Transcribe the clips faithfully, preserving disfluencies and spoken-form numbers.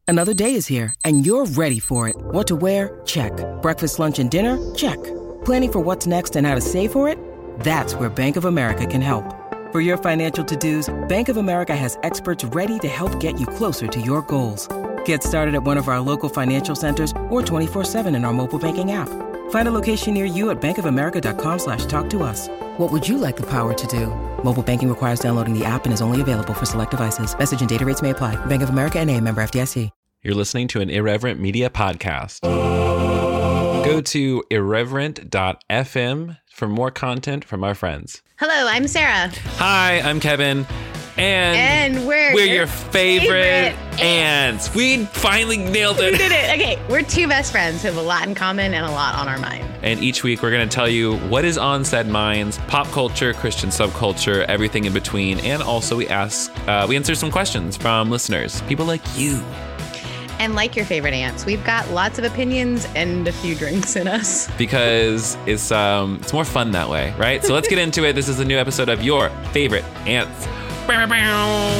Another day is here, and you're ready for it. What to wear? Check. Breakfast, lunch, and dinner? Check. Planning for what's next and how to save for it? That's where Bank of America can help. For your financial to-dos, Bank of America has experts ready to help get you closer to your goals. Get started at one of our local financial centers or twenty-four seven in our mobile banking app. Find a location near you at bankofamerica.com slash talk to us. What would you like the power to do? Mobile banking requires downloading the app and is only available for select devices. Message and data rates may apply. Bank of America N A, member F D I C. You're listening to an Irreverent Media podcast. Go to irreverent dot f m for more content from our friends. Hello, I'm Sarah. Hi, I'm Kevin. And, and we're, we're your, your favorite, favorite ants. We finally nailed it. We did it. Okay, we're two best friends who have a lot in common and a lot on our mind. And each week we're going to tell you what is on said minds, pop culture, Christian subculture, everything in between. And also we ask, uh, we answer some questions from listeners, people like you. And like your favorite ants, we've got lots of opinions and a few drinks in us. Because it's um it's more fun that way, right? So let's get into it. This is a new episode of Your Favorite Ants. Bow, bow.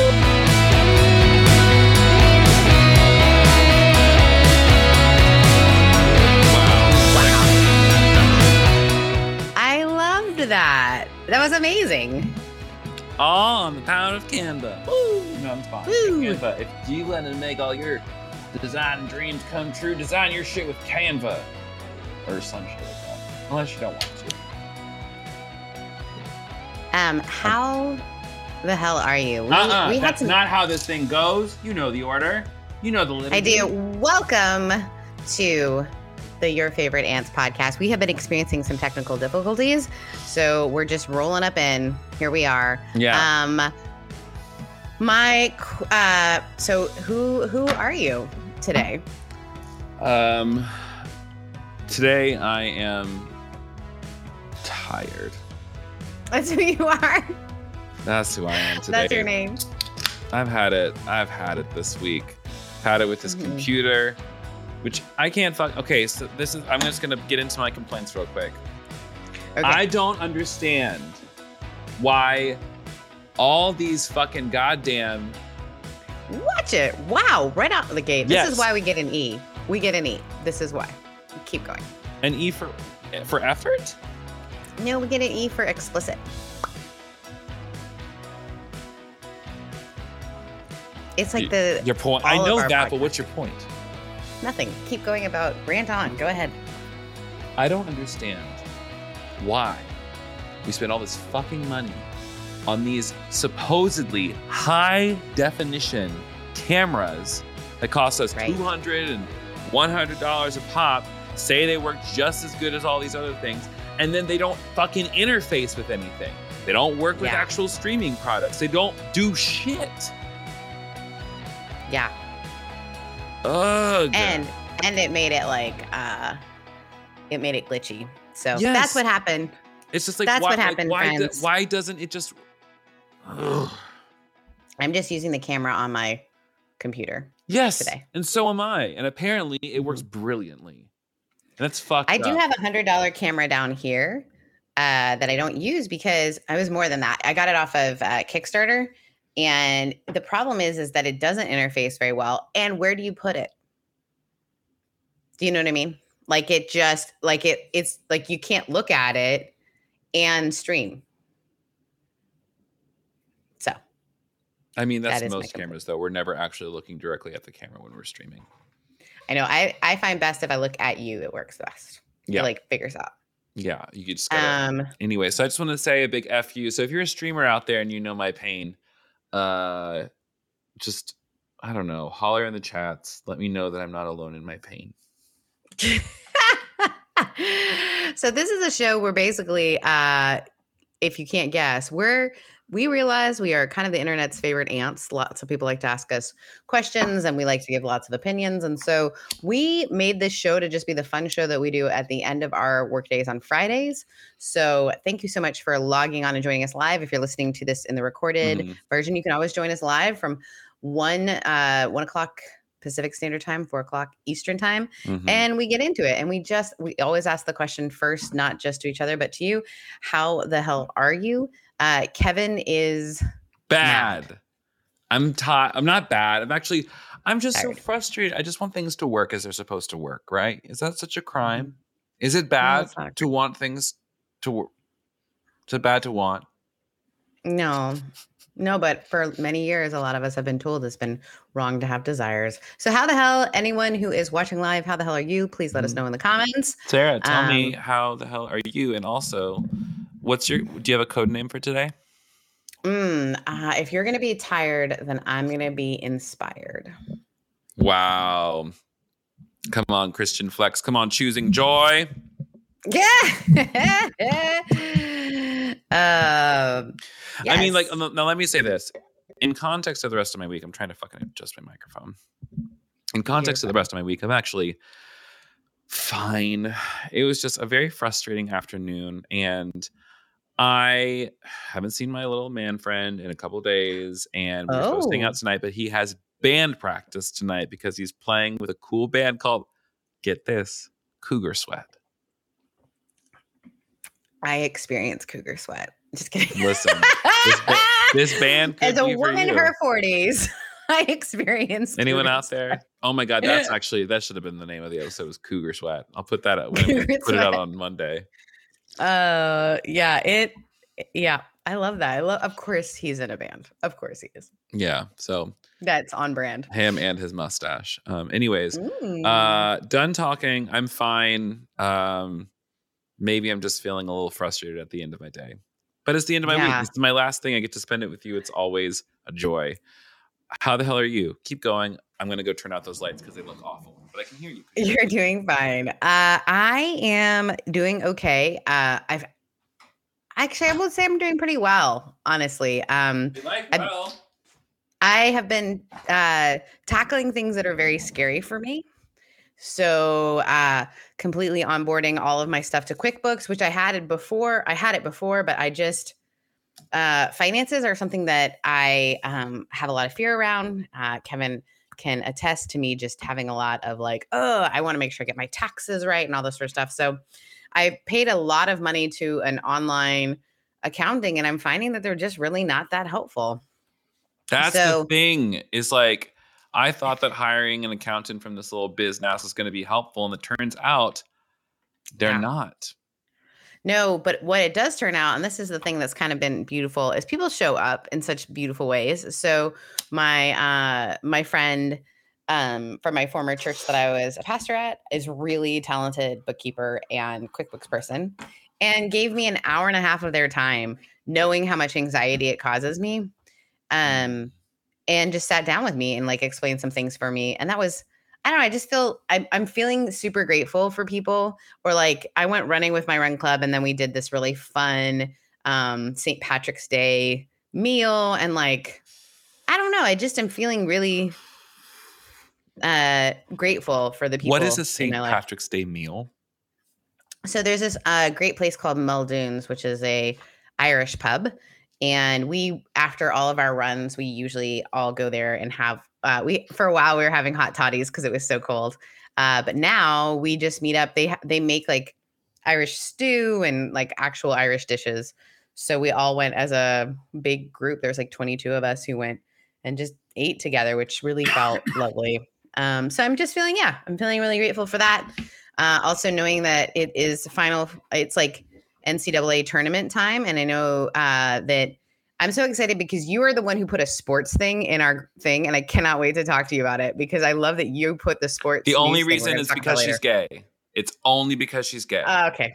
I loved that. That was amazing. All on the power of Canva. Woo! No, I'm fine. Canva. If you want to make all your design dreams come true, design your shit with Canva. Or some shit like that. Unless you don't want to. Um, how the hell are you? We, uh-uh, we that's some... not how this thing goes. You know the order. You know the liturgy. I do. Welcome to the Your Favorite Ants podcast. We have been experiencing some technical difficulties, so we're just rolling up in. Here we are. Yeah. Um, my, uh, so who who are you today? Um, today I am tired. That's who you are. That's who I am today. That's your name. I've had it. I've had it this week. Had it with this mm-hmm. computer, which I can't fuck. Okay, so this is. I'm just gonna get into my complaints real quick. Okay. I don't understand why all these fucking goddamn. Watch it! Wow, right out of the gate. This yes. is why we get an E. We get an E. This is why. Keep going. An E for for effort? No, we get an E for explicit. It's like the your point. I know that, but what's your point? Nothing. Keep going about rant on. Go ahead. I don't understand why we spend all this fucking money on these supposedly high definition cameras that cost us right. two hundred dollars and one hundred dollars a pop, say they work just as good as all these other things, and then they don't fucking interface with anything. They don't work with yeah. actual streaming products. They don't do shit. Yeah. Ugh. And and it made it like uh it made it glitchy. So yes. that's what happened. It's just like that's why, what happened. Like, why, do, friends. why doesn't it just Ugh. I'm just using the camera on my computer. Yes. Today. And so am I. And apparently it works brilliantly. And that's fucked I up. do have a hundred dollar camera down here uh that I don't use because I was more than that. I got it off of uh, Kickstarter. And the problem is, is that it doesn't interface very well. And where do you put it? Do you know what I mean? Like it just like it, it's like you can't look at it and stream. So. I mean, that's that most cameras though. We're never actually looking directly at the camera when we're streaming. I know. I, I find best if I look at you, it works best. Yeah. It like figures out. Yeah. You just gotta, um, anyway, so I just want to say a big F you. So if you're a streamer out there and you know my pain, uh just I don't know, holler in the chats, let me know that I'm not alone in my pain. So this is a show where basically uh if you can't guess, we're we realize we are kind of the internet's favorite ants. Lots of people like to ask us questions and we like to give lots of opinions. And so we made this show to just be the fun show that we do at the end of our work days on Fridays. So thank you so much for logging on and joining us live. If you're listening to this in the recorded mm-hmm. version, you can always join us live from one, uh, one o'clock Pacific Standard Time, four o'clock Eastern Time. Mm-hmm. And we get into it. And we just, we always ask the question first, not just to each other, but to you. How the hell are you? Uh, Kevin is bad. Mad. I'm tired. I'm not bad. I'm actually, I'm just tired. so frustrated. I just want things to work as they're supposed to work, right? Is that such a crime? Mm-hmm. Is it bad no, to want things to work? Is it bad to want? No, no, but for many years, a lot of us have been told it's been wrong to have desires. So how the hell, anyone who is watching live, how the hell are you? Please let mm-hmm. us know in the comments. Sarah, tell um, me how the hell are you? And also, what's your, do you have a code name for today? Mm, uh, if you're going to be tired, then I'm going to be inspired. Wow. Come on, Christian Flex. Come on, choosing joy. Yeah. um, yes. I mean, like, now let me say this. In context of the rest of my week, I'm trying to fucking adjust my microphone. In context You're of the rest of my week, I'm actually fine. It was just a very frustrating afternoon. And I haven't seen my little man friend in a couple days. And we're oh. supposed to hang out tonight, but he has band practice tonight because he's playing with a cool band called, get this, Cougar Sweat. I experience Cougar Sweat. Just kidding. Listen, this, ba- this band could as a be woman in her forties, I experienced. Anyone Cougar out there? Sweat. Oh my God, that's actually that should have been the name of the episode. Was Cougar Sweat. I'll put that out. When we put Sweat. It out on Monday. Uh, yeah, it. Yeah, I love that. I love. Of course, he's in a band. Of course, he is. Yeah, so that's on brand. Him and his mustache. Um. Anyways, mm. uh, done talking. I'm fine. Um. Maybe I'm just feeling a little frustrated at the end of my day. But it's the end of my yeah. week. It's my last thing. I get to spend it with you. It's always a joy. How the hell are you? Keep going. I'm going to go turn out those lights because they look awful. But I can hear you. You're doing fine. Uh, I am doing okay. Uh, I've Actually, I would say I'm doing pretty well, honestly. Um, like well. I have been uh, tackling things that are very scary for me. So uh, completely onboarding all of my stuff to QuickBooks, which I had it before. I had it before, but I just, uh, finances are something that I um, have a lot of fear around. Uh, Kevin can attest to me just having a lot of like, oh, I want to make sure I get my taxes right and all this sort of stuff. So I paid a lot of money to an online accounting, and I'm finding that they're just really not that helpful. That's so, the thing is like, I thought that hiring an accountant from this little business was going to be helpful, and it turns out they're yeah. not. No, but what it does turn out, and this is the thing that's kind of been beautiful, is people show up in such beautiful ways. So my uh, my friend um, from my former church that I was a pastor at is really talented bookkeeper and QuickBooks person, and gave me an hour and a half of their time, knowing how much anxiety it causes me. Um. And just sat down with me and like explained some things for me. And that was, I don't know, I just feel, I'm, I'm feeling super grateful for people. Or like I went running with my run club and then we did this really fun um, Saint Patrick's Day meal. And like, I don't know, I just am feeling really uh, grateful for the people. What is a Saint Patrick's Day meal? So there's this uh, great place called Muldoon's, which is a Irish pub. And we, after all of our runs, we usually all go there and have, uh, we, for a while we were having hot toddies because it was so cold. Uh, but now we just meet up. They, they make like Irish stew and like actual Irish dishes. So we all went as a big group. There's like twenty-two of us who went and just ate together, which really felt lovely. Um, so I'm just feeling, yeah, I'm feeling really grateful for that. Uh, also knowing that it is final, it's like N C double A tournament time. And I know uh, that I'm so excited because you are the one who put a sports thing in our thing. And I cannot wait to talk to you about it because I love that you put the sports. The only reason is because she's gay. It's only because she's gay. Uh, okay.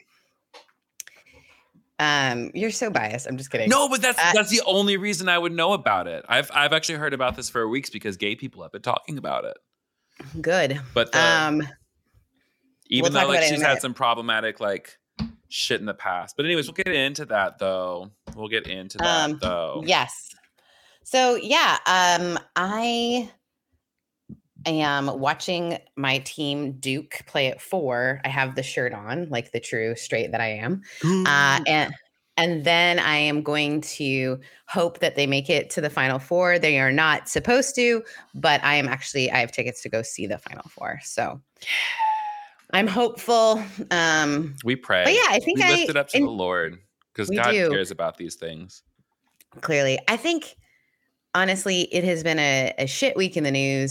Um, you're so biased. I'm just kidding. No, but that's uh, that's the only reason I would know about it. I've I've actually heard about this for weeks because gay people have been talking about it. Good. But the, um, even we'll though like she's had some problematic like shit in the past. But anyways, we'll get into that though. We'll get into that um, though. Yes. So yeah, um, I am watching my team Duke play at four. I have the shirt on, like the true straight that I am. uh, and and then I am going to hope that they make it to the Final Four. They are not supposed to, but I am actually, I have tickets to go see the Final Four. So I'm hopeful. Um, we pray. But yeah, I think we I lift it up to the Lord because God do. cares about these things. Clearly. I think, honestly, it has been a, a shit week in the news.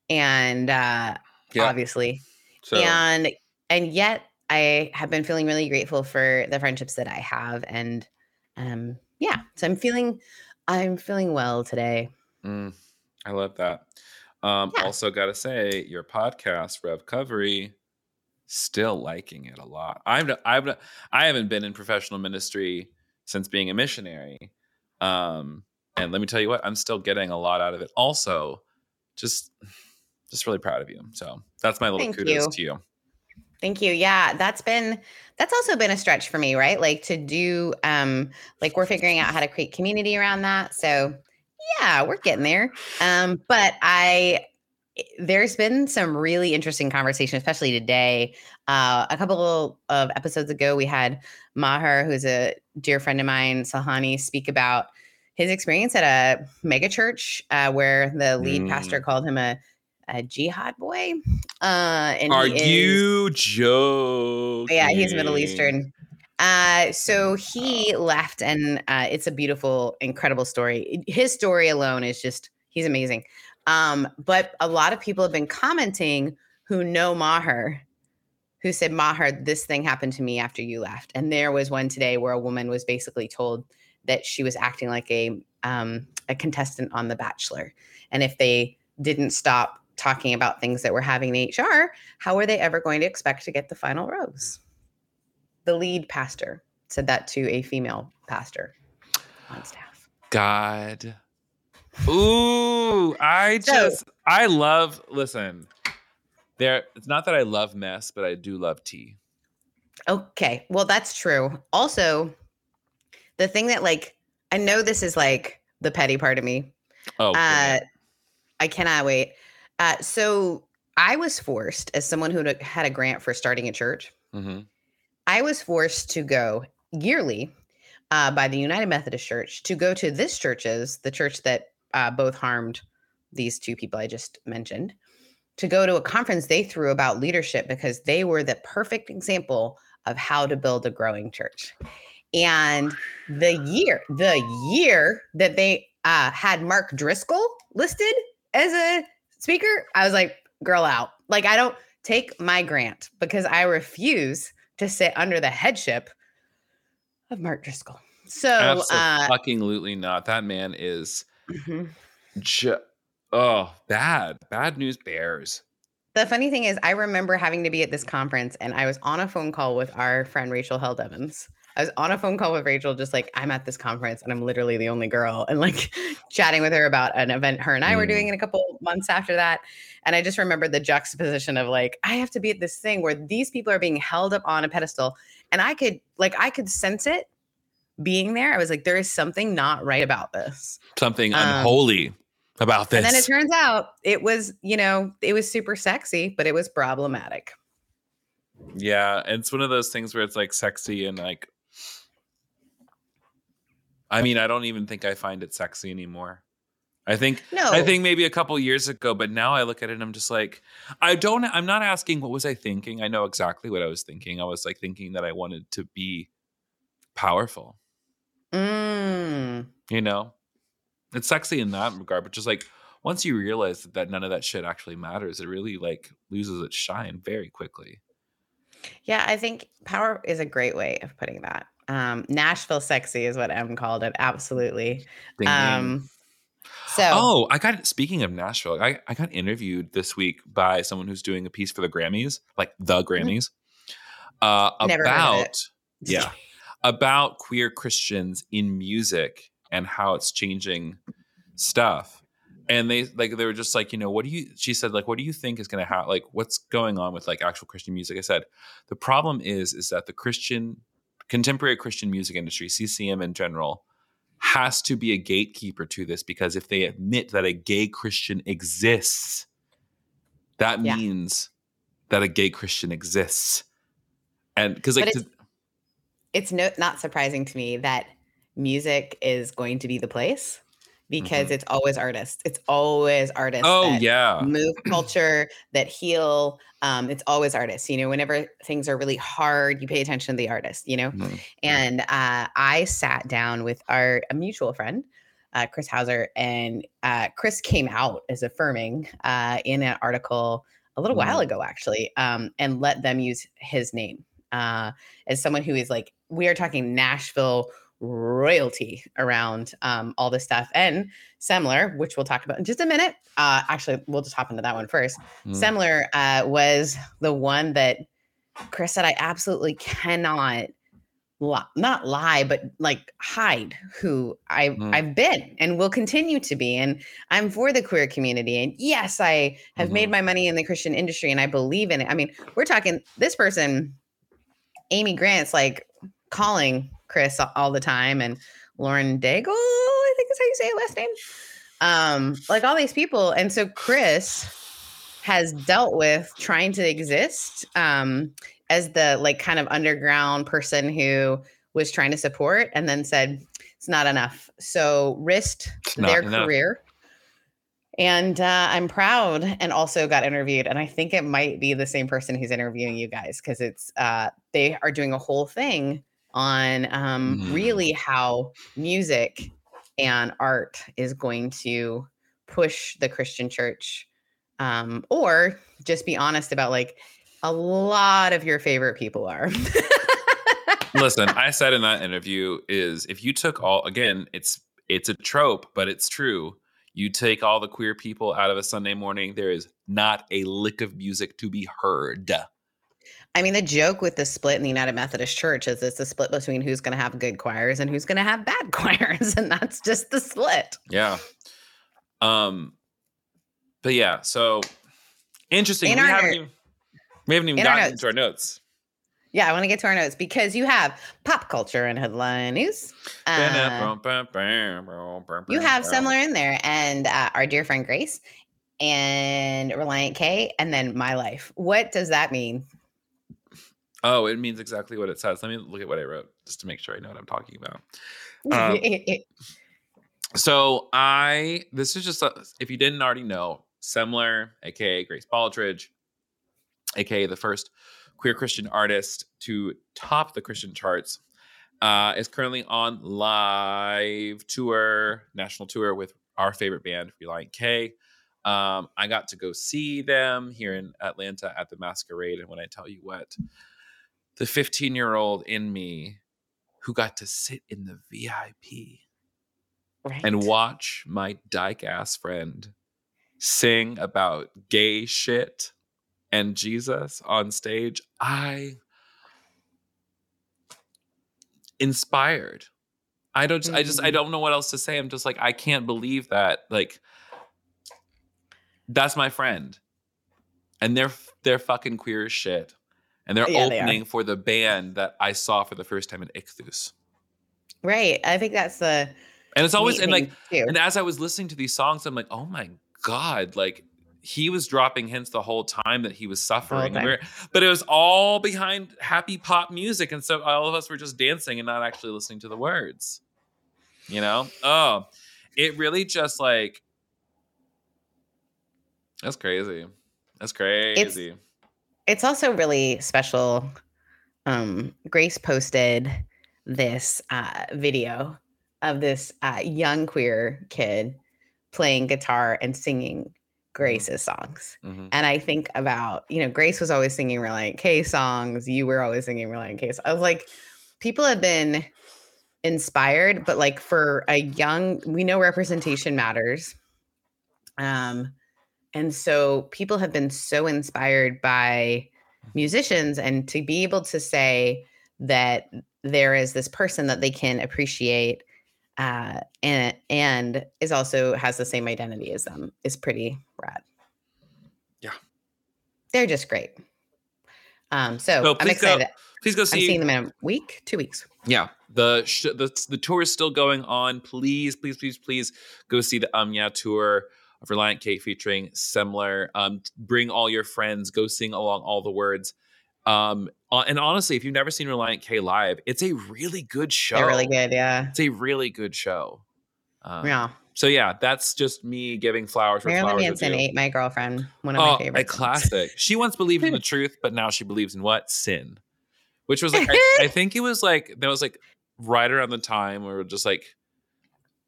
and uh, Yeah. obviously, So and and yet I have been feeling really grateful for the friendships that I have, and um, yeah, so I'm feeling I'm feeling well today. mm, I love that. Um, Yeah. also, gotta say, your podcast, Revcovery, still liking it a lot. I've n- I've n- I haven't been in professional ministry since being a missionary, um, and let me tell you what, I'm still getting a lot out of it. Also, just just really proud of you. So that's my little Thank kudos you. to you. Thank you. Yeah, that's been that's also been a stretch for me, right? Like to do um like we're figuring out how to create community around that. So, yeah, we're getting there. Um but I there's been some really interesting conversation, especially today. Uh, a couple of episodes ago, we had Maher, who's a dear friend of mine, Sahani, speak about his experience at a mega church uh, where the lead pastor Mm. called him a, a jihad boy. Uh, and Are he is, you joking? yeah, he's Middle Eastern. Uh, so he left, and uh, it's a beautiful, incredible story. His story alone is just, he's amazing. Um, but a lot of people have been commenting who know Maher, who said, Maher, this thing happened to me after you left. And there was one today where a woman was basically told that she was acting like a um, a contestant on The Bachelor. And if they didn't stop talking about things that were happening in H R, how were they ever going to expect to get the final rose? The lead pastor said that to a female pastor on staff. God. Ooh, I So- just, I love, listen, there, it's not that I love mess, but I do love tea. Okay. Well, that's true. Also, the thing that like, I know this is like the petty part of me. Oh, Uh, I cannot wait. Uh, so I was forced, as someone who had a grant for starting a church, mm-hmm. I was forced to go yearly uh, by the United Methodist Church to go to this church's, the church that uh, both harmed these two people I just mentioned, to go to a conference they threw about leadership because they were the perfect example of how to build a growing church. And the year, the year that they uh, had Mark Driscoll listed as a speaker, I was like, girl out. Like, I don't take my grant because I refuse to sit under the headship of Mark Driscoll. So, uh, absolutely not. That man is mm-hmm. ju- oh, bad. Bad news bears. The funny thing is, I remember having to be at this conference and I was on a phone call with our friend Rachel Held Evans. I was on a phone call with Rachel, just like, I'm at this conference and I'm literally the only girl, and like chatting with her about an event her and I mm. were doing in a couple months after that. And I just remember the juxtaposition of like, I have to be at this thing where these people are being held up on a pedestal, and I could like, I could sense it being there. I was like, there is something not right about this. Something um, unholy about this. And then it turns out it was, you know, it was super sexy, but it was problematic. Yeah. It's one of those things where it's like sexy and like, I mean, I don't even think I find it sexy anymore. I think, no. I think maybe a couple years ago, but now I look at it and I'm just like, I don't, I'm not asking what was I thinking. I know exactly what I was thinking. I was like thinking that I wanted to be powerful. Mm. You know, it's sexy in that regard, but just like once you realize that, that none of that shit actually matters, it really like loses its shine very quickly. Yeah, I think power is a great way of putting that. Um, Nashville sexy is what Em called it. Absolutely. Ding, um, ding. So, oh, I got, speaking of Nashville, I, I got interviewed this week by someone who's doing a piece for the Grammys, like the Grammys, uh, about, yeah, about queer Christians in music and how it's changing stuff. And they like, they were just like, you know, what do you, she said, like, what do you think is going to happen? Like, what's going on with like actual Christian music? I said, the problem is, is that the Christian, contemporary Christian music industry, C C M in general, has to be a gatekeeper to this, because if they admit that a gay Christian exists, that yeah. means that a gay Christian exists. And because like, it's, to, it's no, not surprising to me that music is going to be the place, because mm-hmm. it's always artists. It's always artists. Oh, that yeah. move culture, that heal. Um, it's always artists. You know, whenever things are really hard, you pay attention to the artist, you know? Mm-hmm. And uh, I sat down with our a mutual friend, uh, Chris Hauser, and uh, Chris came out as affirming uh, in an article a little while ago, actually, um, and let them use his name uh, as someone who is like, we are talking Nashville royalty around um, all this stuff. And Semler, which we'll talk about in just a minute. Uh, actually, we'll just hop into that one first. Mm. Semler uh, was the one that Chris said, I absolutely cannot li- not lie, but like hide who I, mm. I've been and will continue to be. And I'm for the queer community. And yes, I have mm-hmm. made my money in the Christian industry and I believe in it. I mean, we're talking this person, Amy Grant's like calling Chris all the time, and Lauren Daigle, I think is how you say it last name. Um, like all these people. And so Chris has dealt with trying to exist um, as the like kind of underground person who was trying to support and then said, it's not enough. So risked their enough. career. And uh, I'm proud, and also got interviewed. And I think it might be the same person who's interviewing you guys, because it's uh, they are doing a whole thing on um, mm. really how music and art is going to push the Christian church, um, or just be honest about like a lot of your favorite people are. Listen, I said in that interview is if you took all, again, it's it's a trope, but it's true. You take all the queer people out of a Sunday morning, there is not a lick of music to be heard. I mean, the joke with the split in the United Methodist Church is it's a split between who's going to have good choirs and who's going to have bad choirs. And that's just the split. Yeah. Um, but yeah, so interesting. We haven't, even, we haven't even gotten into our notes. Yeah, I want to get to our notes because you have pop culture and headline news. Uh, you have Semler in there, and uh, our dear friend Grace, and Relient K, and then My Life. What does that mean? Oh, it means exactly what it says. Let me look at what I wrote just to make sure I know what I'm talking about. Um, so I, this is just, a, if you didn't already know, Semler, a k a. Grace Baldridge, a k a the first queer Christian artist to top the Christian charts, uh, is currently on live tour, national tour with our favorite band, Relient K. Um, I got to go see them here in Atlanta at the Masquerade. And when I tell you what, the fifteen-year-old in me who got to sit in the V I P right. and watch my dyke-ass friend sing about gay shit and Jesus on stage, I inspired. I don't. Mm-hmm. I just. I don't know what else to say. I'm just like, I can't believe that. Like, that's my friend, and they're they're fucking queer as shit, and they're yeah, opening they for the band that I saw for the first time in Ichthus. Right. I think that's the. And it's always and like, too. And as I was listening to these songs, I'm like, oh my God, like. He was dropping hints the whole time that he was suffering. Okay. We were, but it was all behind happy pop music. And so all of us were just dancing and not actually listening to the words. You know? Oh, it really just like, that's crazy. That's crazy. It's, it's also really special. Um, Grace posted this uh, video of this uh, young queer kid playing guitar and singing Grace's songs. Mm-hmm. And I think about, you know, Grace was always singing Relient K songs. You were always singing Relient K. I was like, people have been inspired, but like for a young, we know representation matters. Um, and so people have been so inspired by musicians, and to be able to say that there is this person that they can appreciate Uh, and and is also has the same identity as them is pretty rad. Yeah, they're just great. Um, so, so I'm excited. Go, please go see. I'm seeing them in a week, two weeks. Yeah, the sh- the the tour is still going on. Please, please, please, please go see the Um Yeah tour of Relient K featuring Semler. Um, bring all your friends. Go sing along all the words. Um, and honestly, if you've never seen Relient K live, it's a really good show. They're really good, yeah. It's a really good show. Um, yeah. So yeah, that's just me giving flowers for Marilyn flowers. Manson ate my girlfriend. One of oh, my favorites. A classic. She once believed in the truth, but now she believes in what? Sin. Which was like, I, I think it was like, that was like right around the time where we're just like,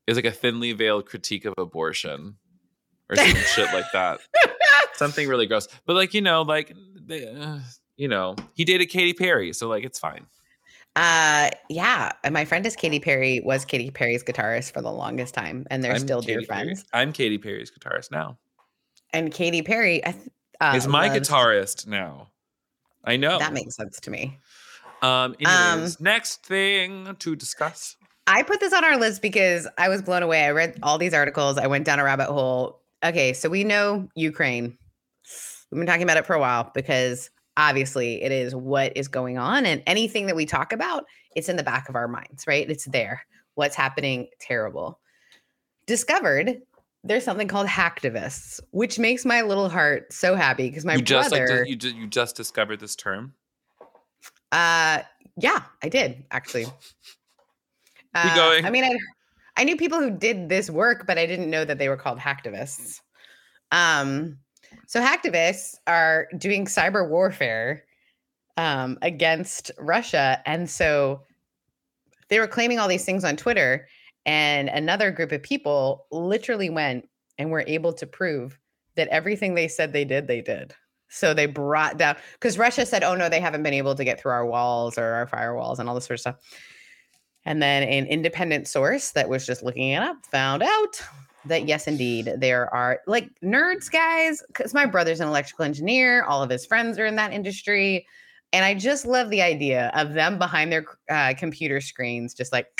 It's like a thinly veiled critique of abortion or some shit like that. Something really gross. But like, you know, like, they, uh, you know, he dated Katy Perry. So like, it's fine. Uh, yeah. And my friend is Katy Perry, was Katy Perry's guitarist for the longest time. And they're I'm still Katy dear friends. Perry. I'm Katy Perry's guitarist now. And Katy Perry I th- uh, is my loves- guitarist now. I know. That makes sense to me. Um, anyways, Um, next thing to discuss. I put this on our list because I was blown away. I read all these articles. I went down a rabbit hole. Okay, so we know Ukraine. We've been talking about it for a while because obviously it is what is going on. And anything that we talk about, it's in the back of our minds, right? It's there. What's happening? Terrible. Discovered there's something called hacktivists, which makes my little heart so happy because my you just brother. like, you just you just discovered this term. Uh, yeah, I did actually. Uh, Keep going. I mean, I I knew people who did this work, but I didn't know that they were called hacktivists. Um, so hacktivists are doing cyber warfare um, against Russia, and so they were claiming all these things on Twitter. And another group of people literally went and were able to prove that everything they said they did, they did. So they brought down, because Russia said, oh no, they haven't been able to get through our walls or our firewalls and all this sort of stuff. And then an independent source that was just looking it up found out that yes, indeed, there are like nerds, guys, because my brother's an electrical engineer. All of his friends are in that industry. And I just love the idea of them behind their uh, computer screens, just like,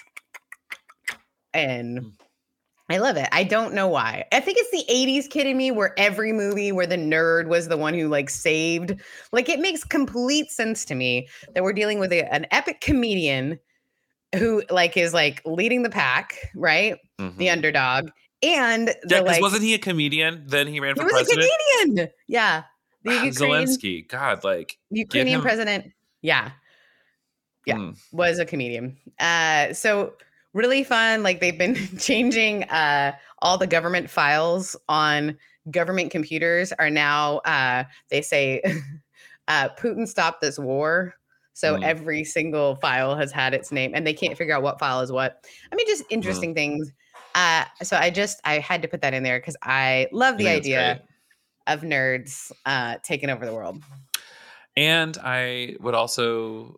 and I love it. I don't know why. I think it's the eighties kid in me where every movie where the nerd was the one who like saved, like it makes complete sense to me that we're dealing with a, an epic comedian who like is like leading the pack, right? Mm-hmm. The underdog. And yeah, because like, wasn't he a comedian? Then he ran for he was president. a comedian. Yeah. The Ukraine, Zelensky. God, like Ukrainian him... president. Yeah. Yeah. Mm. Was a comedian. Uh, so really fun. Like they've been changing uh, all the government files on government computers are now, uh, they say, uh, Putin stopped this war. So mm. every single file has had its name and they can't figure out what file is what. I mean, just interesting mm. things. Uh, so I just, I had to put that in there because I love the I idea of nerds uh, taking over the world. And I would also...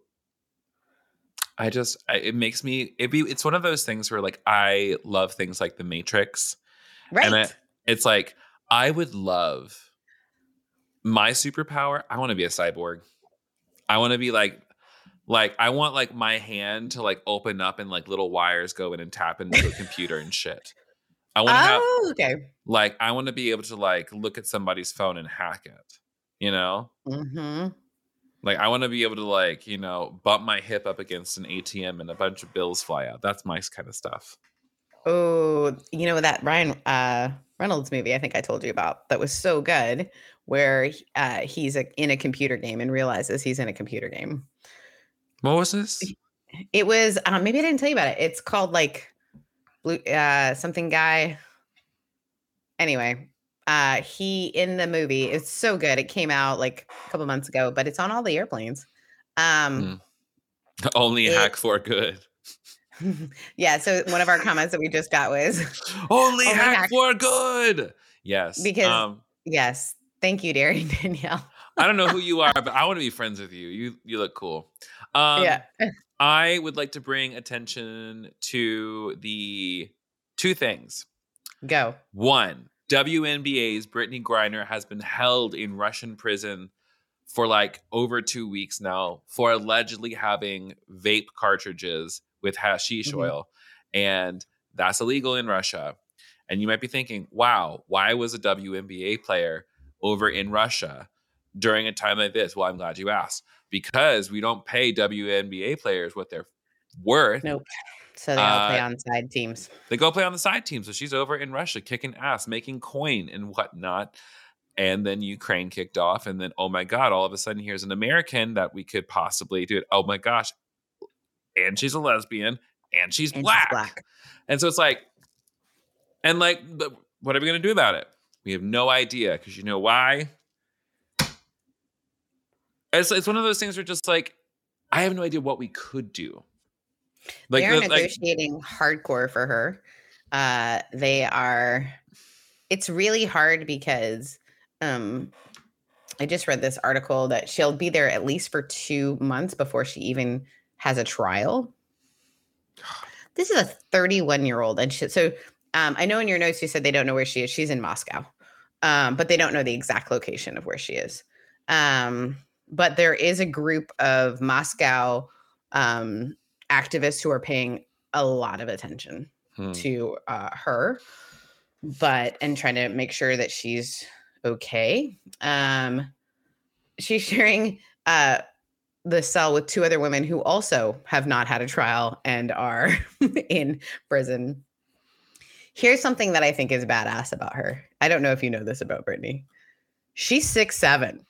I just, I, it makes me, it be, it's one of those things where like, I love things like The Matrix. Right. And it, it's like, I would love my superpower. I want to be a cyborg. I want to be like, like, I want like my hand to like open up and like little wires go in and tap into a computer and shit. I want to oh, have, okay. like, I want to be able to like look at somebody's phone and hack it, you know? Mm-hmm. Like, I want to be able to, like, you know, bump my hip up against an A T M and a bunch of bills fly out. That's my kind of stuff. Oh, you know, that Ryan uh, Reynolds movie I think I told you about that was so good where uh, he's a, in a computer game and realizes he's in a computer game. What was this? It was, um, maybe I didn't tell you about it. It's called, like, Blue, uh, something guy. Anyway. Uh, he in the movie, it's so good. It came out like a couple months ago, but it's on all the airplanes. Um, mm. Only it, hack for good. Yeah. So one of our comments that we just got was only, only hack, hack for good. Yes. Because um, yes. Thank you, Derry Danielle. I don't know who you are, but I want to be friends with you. You you look cool. Um, yeah. I would like to bring attention to the two things. Go. One. W N B A's Brittany Griner has been held in Russian prison for like over two weeks now for allegedly having vape cartridges with hashish mm-hmm. oil. And that's illegal in Russia. And you might be thinking, wow, why was a W N B A player over in Russia during a time like this? Well, I'm glad you asked. Because we don't pay W N B A players what they're worth. Nope. So they all play uh, on side teams. They go play on the side team. So she's over in Russia kicking ass, making coin and whatnot. And then Ukraine kicked off. And then, oh my God, all of a sudden here's an American that we could possibly do it. Oh my gosh. And she's a lesbian and she's, and black. she's black. And so it's like, and like, what are we going to do about it? We have no idea. Because you know why? It's, it's one of those things where just like, I have no idea what we could do. Like, They're the, negotiating like, hardcore for her. Uh, they are, it's really hard because um, I just read this article that she'll be there at least for two months before she even has a trial. This is a thirty-one year old. And she, so um, I know in your notes you said they don't know where she is. She's in Moscow, um, but they don't know the exact location of where she is. Um, but there is a group of Moscow um, activists who are paying a lot of attention hmm. to uh, her, but and trying to make sure that she's okay. Um, she's sharing uh, the cell with two other women who also have not had a trial and are in prison. Here's something that I think is badass about her. I don't know if you know this about Brittany. She's six seven.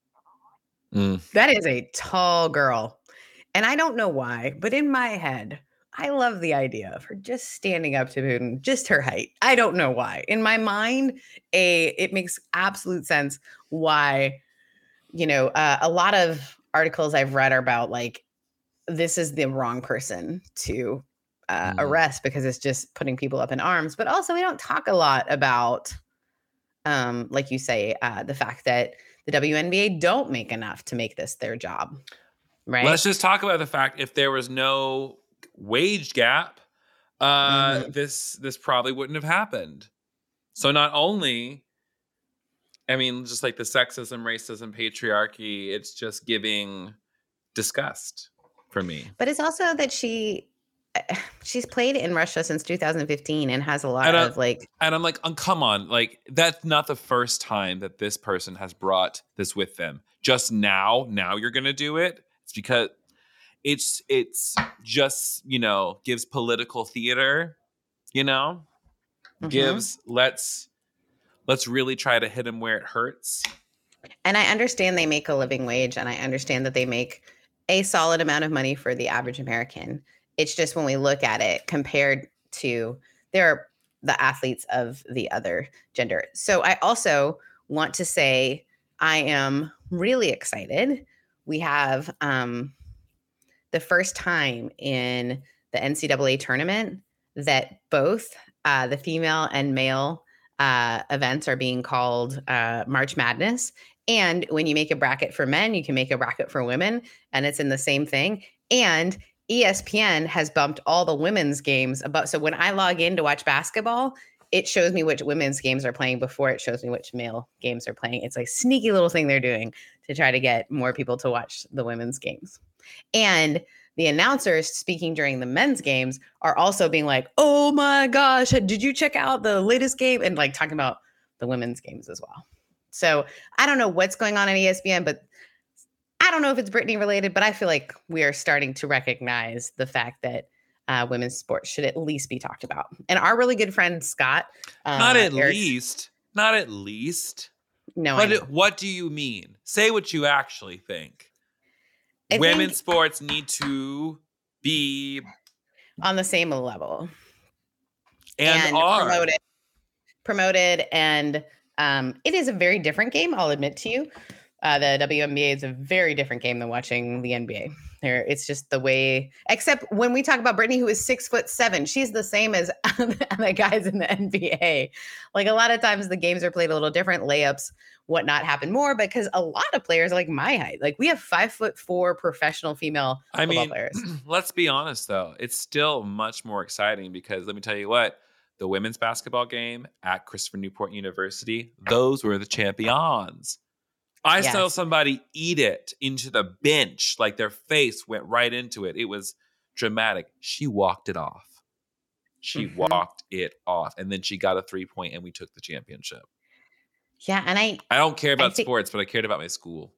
Mm. That is a tall girl. And I don't know why, but in my head, I love the idea of her just standing up to Putin, just her height. I don't know why. In my mind, a it makes absolute sense why, you know, uh, a lot of articles I've read are about like, this is the wrong person to uh, mm. arrest because it's just putting people up in arms. But also we don't talk a lot about, um, like you say, uh, the fact that the W N B A don't make enough to make this their job. Right. Let's just talk about the fact if there was no wage gap, uh, mm-hmm. this this probably wouldn't have happened. So not only, I mean, just like the sexism, racism, patriarchy, it's just giving disgust for me. But it's also that she she's played in Russia since two thousand fifteen and has a lot and of like. And I'm like, oh, come on, like that's not the first time that this person has brought this with them. Just now, now you're gonna do it. It's because it's it's just, you know, gives political theater, you know, mm-hmm. gives let's let's really try to hit him where it hurts. And I understand they make a living wage, and I understand that they make a solid amount of money for the average American. It's just when we look at it compared to there are the athletes of the other gender. So I also want to say I am really excited. We have um, the first time in the N C double A tournament that both uh, the female and male uh, events are being called uh, March Madness. And when you make a bracket for men, you can make a bracket for women, and it's in the same thing. And E S P N has bumped all the women's games above. So when I log in to watch basketball, it shows me which women's games are playing before it shows me which male games are playing. It's a sneaky little thing they're doing to try to get more people to watch the women's games. And the announcers speaking during the men's games are also being like, oh my gosh, did you check out the latest game? And like talking about the women's games as well. So I don't know what's going on at E S P N, but I don't know if it's Brittany related, but I feel like we are starting to recognize the fact that uh, women's sports should at least be talked about. And our really good friend, Scott. Uh, not at Eric, least. Not at least. No, what, do, what do you mean? Say what you actually think. I Women's think sports need to be on the same level. And, and are. promoted. Promoted. And um, it is a very different game, I'll admit to you. Uh, the W N B A is a very different game than watching the N B A. There, it's just the way. Except when we talk about Brittany, who is six foot seven, she's the same as the guys in the N B A. Like a lot of times, the games are played a little different. Layups, whatnot, happen more because a lot of players are like my height. Like we have five foot four professional female I football mean, players. Let's be honest, though, it's still much more exciting because let me tell you what. The women's basketball game at Christopher Newport University, those were the champions. I yes. saw somebody eat it into the bench, like their face went right into it. It was dramatic. She walked it off. She mm-hmm. walked it off. And then she got a three point and we took the championship. Yeah. And I I don't care about think, sports, but I cared about my school.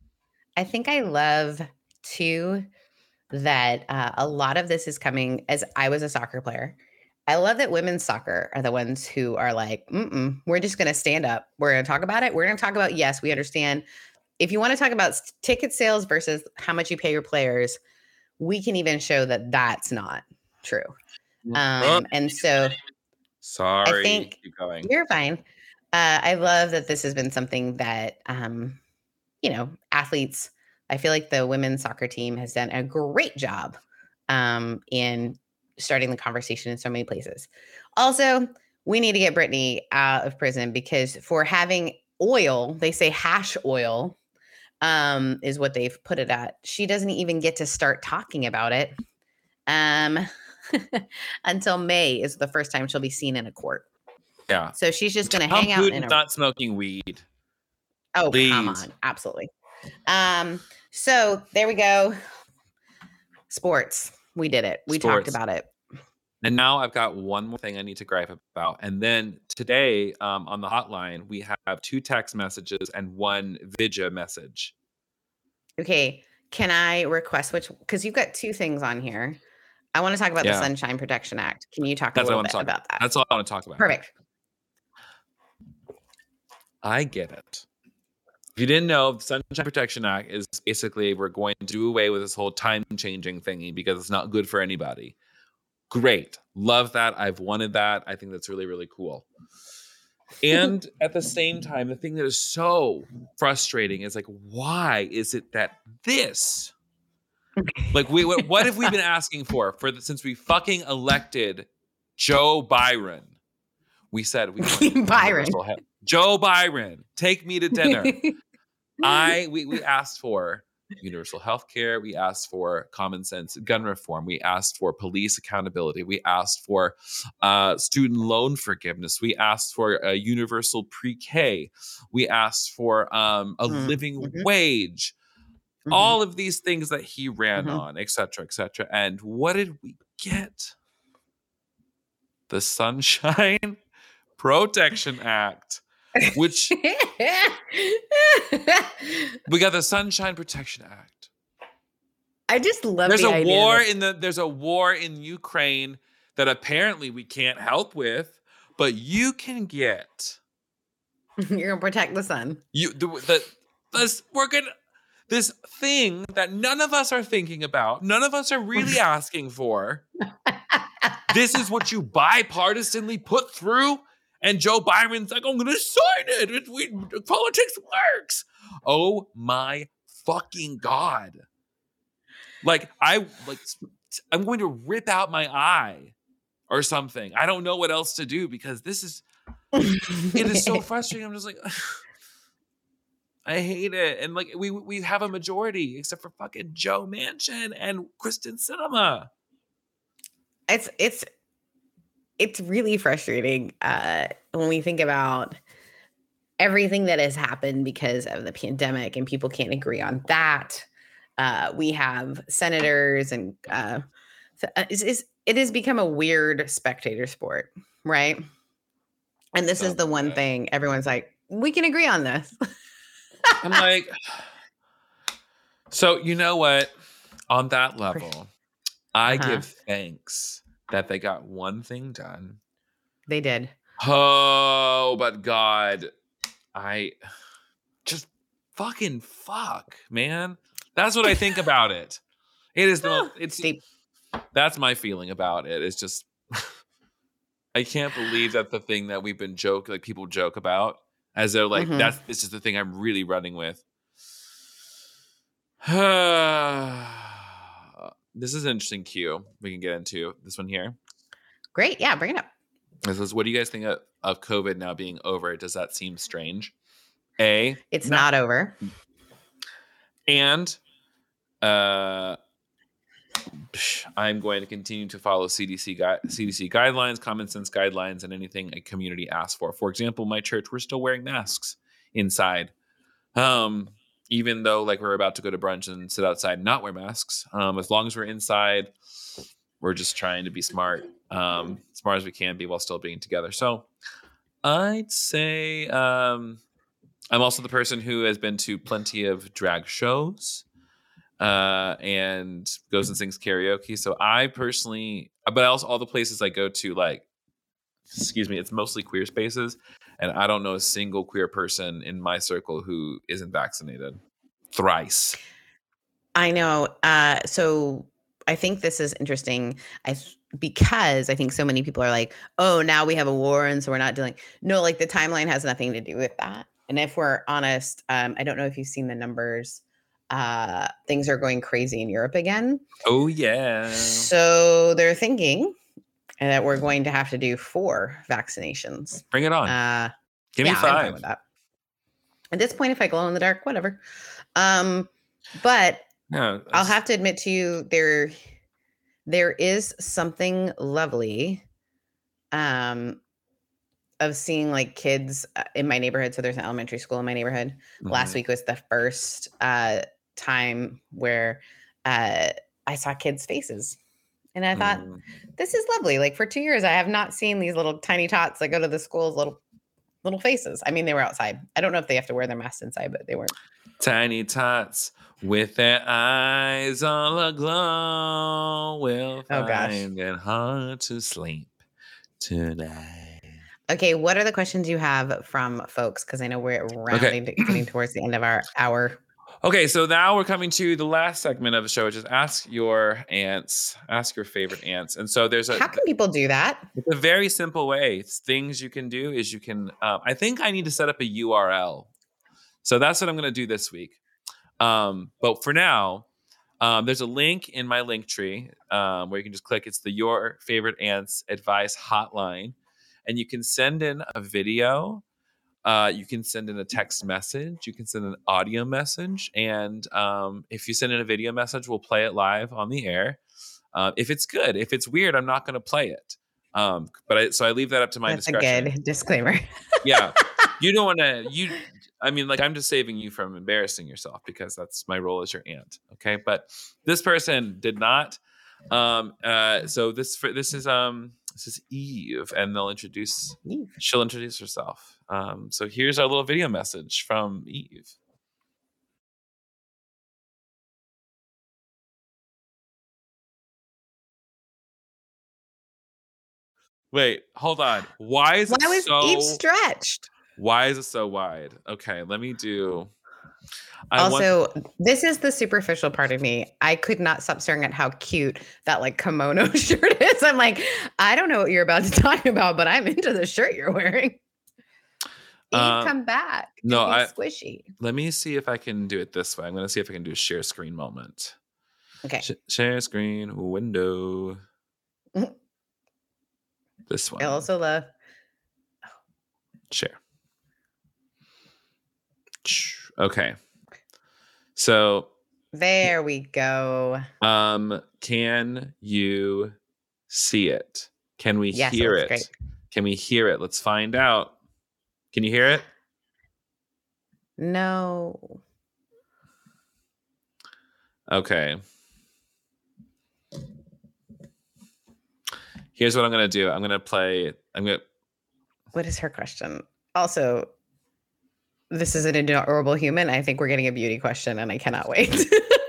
I think I love too that uh, a lot of this is coming as I was a soccer player. I love that women's soccer are the ones who are like, mm-mm, we're just going to stand up. We're going to talk about it. We're going to talk about, yes, we understand. If you want to talk about ticket sales versus how much you pay your players, we can even show that that's not true. Um, and so sorry, I think keep going. You're fine. Uh, I love that this has been something that, um, you know, athletes, I feel like the women's soccer team has done a great job um, in starting the conversation in so many places. Also, we need to get Britney out of prison because for having oil, they say hash oil um, is what they've put it at. She doesn't even get to start talking about it um, until May is the first time she'll be seen in a court. Yeah. So she's just going to Tom hang out Putin's in a... not smoking weed. Oh, Please. come on. Absolutely. Um, so there we go. Sports. We did it. We Sports. talked about it. And now I've got one more thing I need to gripe about. And then today um, on the hotline, we have two text messages and one Vidya message. Okay. Can I request which? Because you've got two things on here. I want to talk about Yeah. the Sunshine Protection Act. Can you talk That's a what I little want bit to talk about about. that? That's all I want to talk about. Perfect. I get it. If you didn't know, the Sunshine Protection Act is basically we're going to do away with this whole time-changing thingy because it's not good for anybody. Great. Love that. I've wanted that. I think that's really, really cool. And at the same time, the thing that is so frustrating is like, why is it that this, like, we what, what have we been asking for for the, since we fucking elected Joe Byron? We said we want Byron. universal health. Joe Byron, take me to dinner. I we we asked for universal health care. We asked for common sense gun reform. We asked for police accountability. We asked for uh, student loan forgiveness. We asked for a universal pre-K. We asked for um, a Mm, living mhm. wage. Mhm. All of these things that he ran Mhm. on, et cetera, et cetera. And what did we get? The Sunshine Protection Act, which we got the Sunshine Protection Act. I just love There's the a idea war that- in the there's a war in Ukraine that apparently we can't help with, but you can get You're gonna protect the sun. you the, the this we're gonna this thing that none of us are thinking about, none of us are really asking for. This is what you bipartisanly put through, and Joe Byron's like, I'm gonna sign it. It we, politics works. Oh my fucking God. Like I like I'm going to rip out my eye or something. I don't know what else to do because this is it is so frustrating. I'm just like I hate it. And like we we have a majority except for fucking Joe Manchin and Kristen Sinema. It's it's it's really frustrating uh, when we think about everything that has happened because of the pandemic, and people can't agree on that. Uh, we have senators, and uh, it's, it's, it has become a weird spectator sport, right? And this is the one thing everyone's like, we can agree on this. I'm like, so you know what? On that level, I Uh-huh. give thanks that they got one thing done. They did. Oh, but God, I just fucking fuck, man. That's what I think about it. It is the most, it's Deep. that's my feeling about it. It's just I can't believe that the thing that we've been joke like people joke about as they're like Mhm. that's this is the thing I'm really running with. This is an interesting cue we can get into this one here. Great. Yeah, bring it up. This is what do you guys think of, of COVID now being over? Does that seem strange? A, It's not over. and uh, I'm going to continue to follow C D C gui- C D C guidelines, common sense guidelines, and anything a community asks for. For example, my church, we're still wearing masks inside. Um, even though like we're about to go to brunch and sit outside and not wear masks. Um, as long as we're inside, we're just trying to be smart, um, smart as we can be while still being together. So I'd say um, I'm also the person who has been to plenty of drag shows uh, and goes and sings karaoke. So I personally, but also all the places I go to, like, excuse me, it's mostly queer spaces. And I don't know a single queer person in my circle who isn't vaccinated thrice. I know. Uh, so I think this is interesting. I th- because I think so many people are like, oh, now we have a war, and so we're not dealing. No, like the timeline has nothing to do with that. And if we're honest, um, I don't know if you've seen the numbers uh, things are going crazy in Europe again. Oh, yeah. So they're thinking that we're going to have to do four vaccinations. Bring it on. Uh, Give me yeah, five. I'm fine with that. At this point, if I glow in the dark, whatever. Um, but No, I'll have to admit to you, there, there is something lovely um, of seeing like kids uh, in my neighborhood. So there's an elementary school in my neighborhood. Mhm. Last week was the first uh, time where uh, I saw kids' faces. And I thought, Mm. this is lovely. Like for two years, I have not seen these little tiny tots that go to the schools, little little faces. I mean, they were outside. I don't know if they have to wear their masks inside, but they weren't. Tiny tots with their eyes all aglow will Oh, gosh. find it hard to sleep tonight. Okay, what are the questions you have from folks? Because I know we're rounding to, getting towards the end of our hour. Okay, so now we're coming to the last segment of the show, which is ask your ants, ask your favorite ants. And so there's a How can people do that? it's a very simple way. It's things you can do is you can. Um, I think I need to set up a U R L, so that's what I'm going to do this week. Um, but for now, um, there's a link in my link tree um, where you can just click. It's the Your Favorite Ants Advice Hotline, and you can send in a video. Uh, you can send in a text message. You can send an audio message. And um, if you send in a video message, we'll play it live on the air. Uh, if it's good, if it's weird, I'm not going to play it. Um, but I, so I leave that up to my That's discretion. a good disclaimer. Yeah. You don't want to, you, I mean, like I'm just saving you from embarrassing yourself because that's my role as your aunt. Okay. But this person did not. Um, uh, so this, for, this is, um, this is Eve, and they'll introduce, Eve. she'll introduce herself. Um, so here's our little video message from Eve. Wait, hold on. Why is Why it was so Eve stretched? Why is it so wide? Okay, let me do. I also, want, this is the superficial part of me. I could not stop staring at how cute that like kimono shirt is. I'm like, I don't know what you're about to talk about, but I'm into the shirt you're wearing. Eve, Um, come back. no, Be I- squishy. let me see if I can do it this way. I'm going to see if I can do a share screen moment. Okay. Sh- share screen window. Mhm. This one. I also love. Share. Okay. So, There we go. um, can you see it? Can we Yes, it hear looks it? great. Can we hear it? Let's find out. Can you hear it? No. Okay. Here's what I'm gonna do. I'm gonna play. I'm gonna. What is her question? Also, this is an adorable human. I think we're getting a beauty question, and I cannot wait.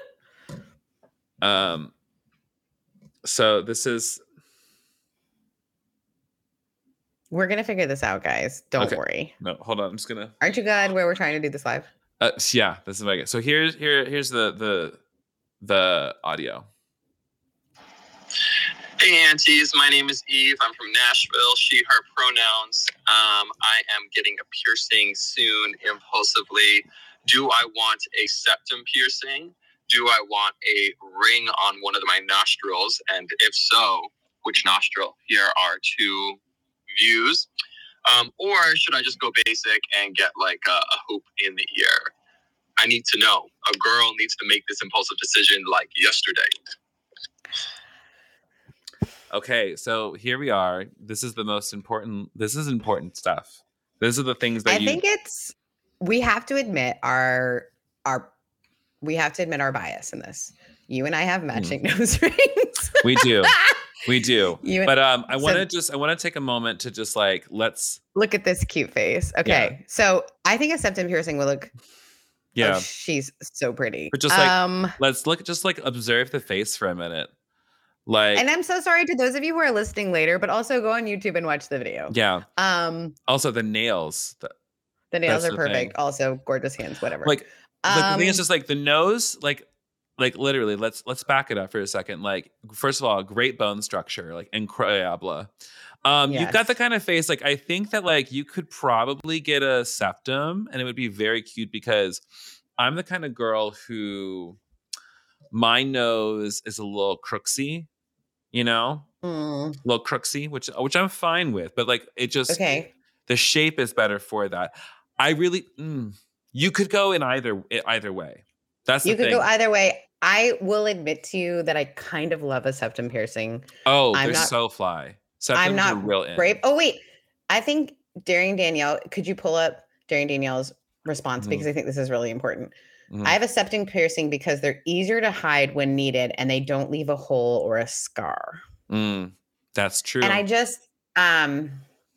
Um. So this is. We're gonna figure this out, guys. Don't Okay. worry. No, hold on. I'm just gonna. Aren't you glad where we're trying to do this live? Uh, yeah, this is what I get. So here's here here's the the the audio. Hey, aunties. My name is Eve. I'm from Nashville. She, her pronouns. Um, I am getting a piercing soon, impulsively. Do I want a septum piercing? Do I want a ring on one of my nostrils? And if so, which nostril? Here are two views. Um, or should I just go basic and get like a, a hoop in the ear? I need to know. A girl needs to make this impulsive decision like yesterday. Okay, so here we are. This is the most important. This is important stuff. These are the things that I you. think it's we have to admit our our we have to admit our bias in this. You and I have matching Hmm. nose rings. We do. We do. You and- But um, I so- want to just I want to take a moment to just like let's Look at this cute face. Okay, so I think a septum piercing will look. yeah. Oh, she's so pretty. But just, like, um, Let's look just like observe the face for a minute. Like and I'm so sorry to those of you who are listening later, but also go on YouTube and watch the video. yeah. Um, Also the nails. The, the nails That's are the thing. perfect. Also, gorgeous hands. Whatever. like like the thing is Um, just like the nose like like literally let's let's back it up for a second. Like first of all, great bone structure, like incredible. Um you've got Yes. the kind of face like I think that like you could probably get a septum and it would be very cute because I'm the kind of girl who my nose is a little crooksy, you know, Mm. a little crooksy, which which I'm fine with. But like, it just Okay. the shape is better for that. I really, mm, you could go in either either way. That's the You could thing. go either way. I will admit to you that I kind of love a septum piercing. Oh, I'm they're not- so fly. Septums I'm are not real in. brave. Oh, wait. I think Daring Danielle, could you pull up Daring Danielle's response? Mhm. Because I think this is really important. Mhm. I have a septum piercing because they're easier to hide when needed and they don't leave a hole or a scar. Mm, that's true. And I just, um,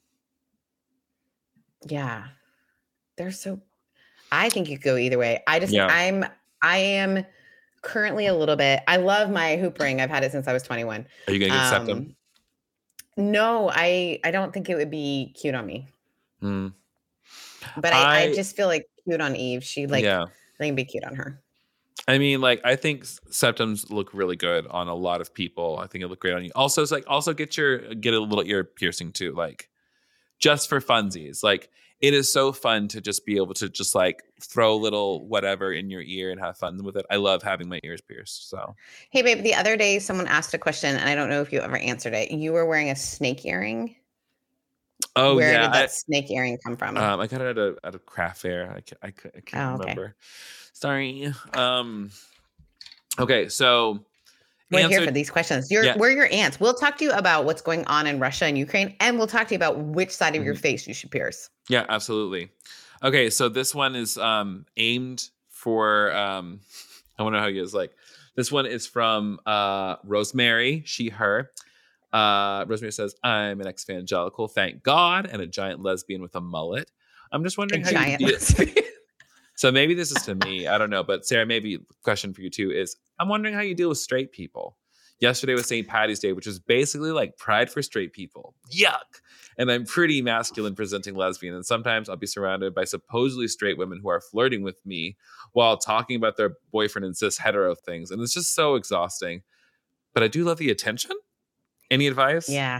yeah, they're so, I think you could go either way. I just, Yeah. I'm, I am currently a little bit, I love my hoop ring. I've had it since I was twenty-one. Are you gonna get septum? Um, no, I, I don't think it would be cute on me, Mm. but I, I, I- just feel like cute on Eve. She like, yeah. I think it'd be cute on her. I mean, like, I think s- septums look really good on a lot of people. I think it look great on you. Also, it's like, also get your get a little ear piercing too, like, just for funsies. Like, it is so fun to just be able to just like throw a little whatever in your ear and have fun with it. I love having my ears pierced. So Hey, babe, the other day someone asked a question and I don't know if you ever answered it. You were wearing a snake earring. oh Where yeah, did that I, snake earring come from? um, I got it at a at a craft fair. I can't, I, ca- I can't Oh, okay. remember. Sorry. Um. Okay, so We're here answered- for these questions. You're, Yeah. We're your aunts. We'll talk to you about what's going on in Russia and Ukraine, and we'll talk to you about which side of your Mhm. face you should pierce. Yeah, absolutely. Okay, so this one is um aimed for um I wonder how you guys like. This one is from uh Rosemary, she, her. Uh Rosemary says, I'm an ex-evangelical, thank God, and a giant lesbian with a mullet. I'm just A wondering how giant you deal. lesbian. So maybe this is to me. I don't know. But Sarah, maybe a question for you too is I'm wondering how you deal with straight people. Yesterday was Saint Patty's Day, which is basically like Pride for straight people. Yuck. And I'm pretty masculine presenting lesbian. And sometimes I'll be surrounded by supposedly straight women who are flirting with me while talking about their boyfriend and cis hetero things. And it's just so exhausting. But I do love the attention. Any advice? Yeah.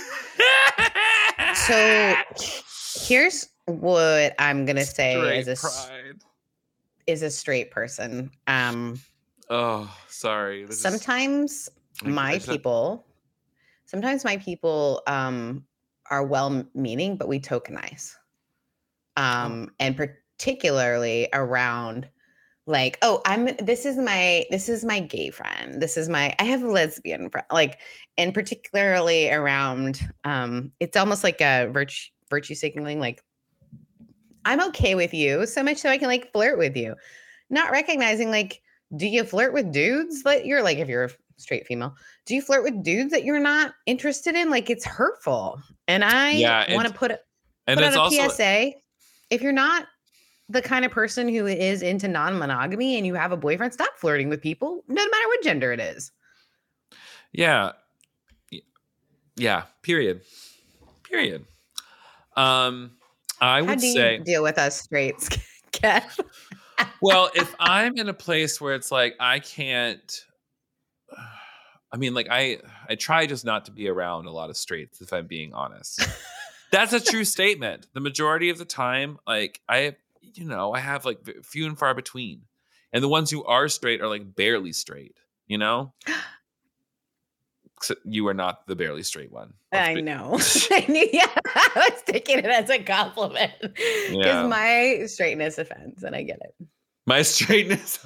So here's what I'm gonna say Straight as a s- pride. is a straight person. Um, Oh, sorry. This is- sometimes I- my I just- people, sometimes my people um, are well-meaning, but we tokenize. Um, and particularly around like, oh, I'm this is my this is my gay friend. This is my I have a lesbian friend. Like, and particularly around um, it's almost like a virtue virtue signaling, like I'm okay with you so much so I can like flirt with you. Not recognizing like, do you flirt with dudes that you're like, if you're a straight female, do you flirt with dudes that you're not interested in? Like it's hurtful. And I Yeah, want to and- put it And put it's out a also P S A. If you're not the kind of person who is into non-monogamy and you have a boyfriend, stop flirting with people, no matter what gender it is. Yeah. Y- Yeah. Period. Period. Um, I How would do say, you deal with us straights, Kev? well, if I'm in a place where it's like I can't, I mean, like I, I try just not to be around a lot of straights. If I'm being honest, that's a true statement. The majority of the time, like I, you know, I have like v- few and far between, and the ones who are straight are like barely straight. You know. Except you are not the barely straight one. Let's I be- know. I knew, yeah, I was taking it as a compliment because Yeah. my straightness offends, and I get it. My straightness.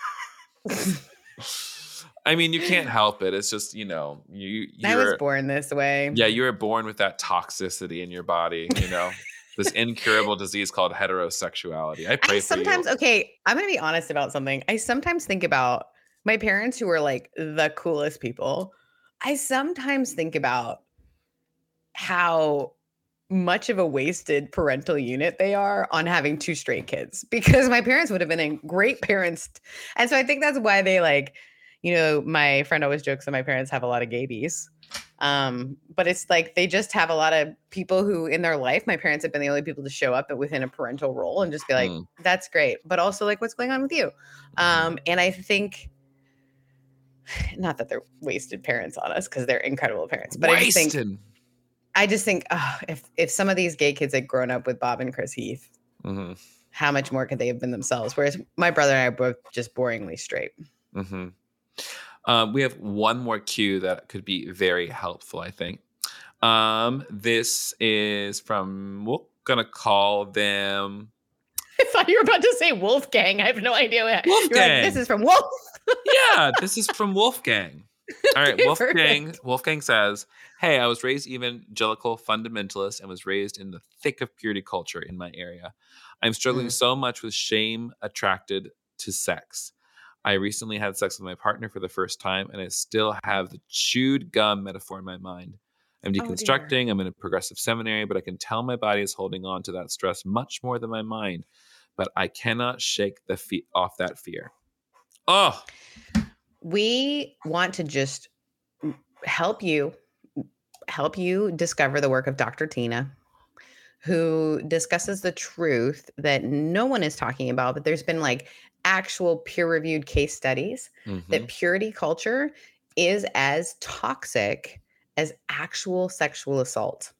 I mean, you can't help it. It's just, you know, you I was you're born this way. yeah, you were born with that toxicity in your body, you know. This incurable disease called heterosexuality. I pray I for sometimes, you. okay, I'm going to be honest about something. I sometimes think about my parents who were like the coolest people. I sometimes think about how much of a wasted parental unit they are on having two straight kids because my parents would have been in great parents. And so I think that's why they like, you know, my friend always jokes that my parents have a lot of gabies. Um, but it's like they just have a lot of people who in their life, my parents have been the only people to show up within a parental role and just be like, Mm. that's great. But also like, what's going on with you? Um, and I think not that they're wasted parents on us because they're incredible parents, but I just think Wasted. I just think oh, if if some of these gay kids had grown up with Bob and Chris Heath, Mhm. how much more could they have been themselves? Whereas my brother and I are both just boringly straight. Mm-hmm. Um, we have one more cue that could be very helpful, I think. Um, this is from, we're going to call them. I thought you were about to say Wolfgang. I have no idea what. Wolfgang. Like, this is from Wolf. Yeah, this is from Wolfgang. All right, Wolfgang. Wolfgang says, "Hey, I was raised evangelical fundamentalist and was raised in the thick of purity culture in my area. I'm struggling mm. so much with shame attracted to sex. I recently had sex with my partner for the first time, and I still have the chewed gum metaphor in my mind. I'm deconstructing. Oh, I'm in a progressive seminary, but I can tell my body is holding on to that stress much more than my mind. But I cannot shake the fe- off that fear." Oh, we want to just help you, help you discover the work of Doctor Tina, who discusses the truth that no one is talking about, but there's been like actual peer-reviewed case studies mm-hmm. that purity culture is as toxic as actual sexual assault.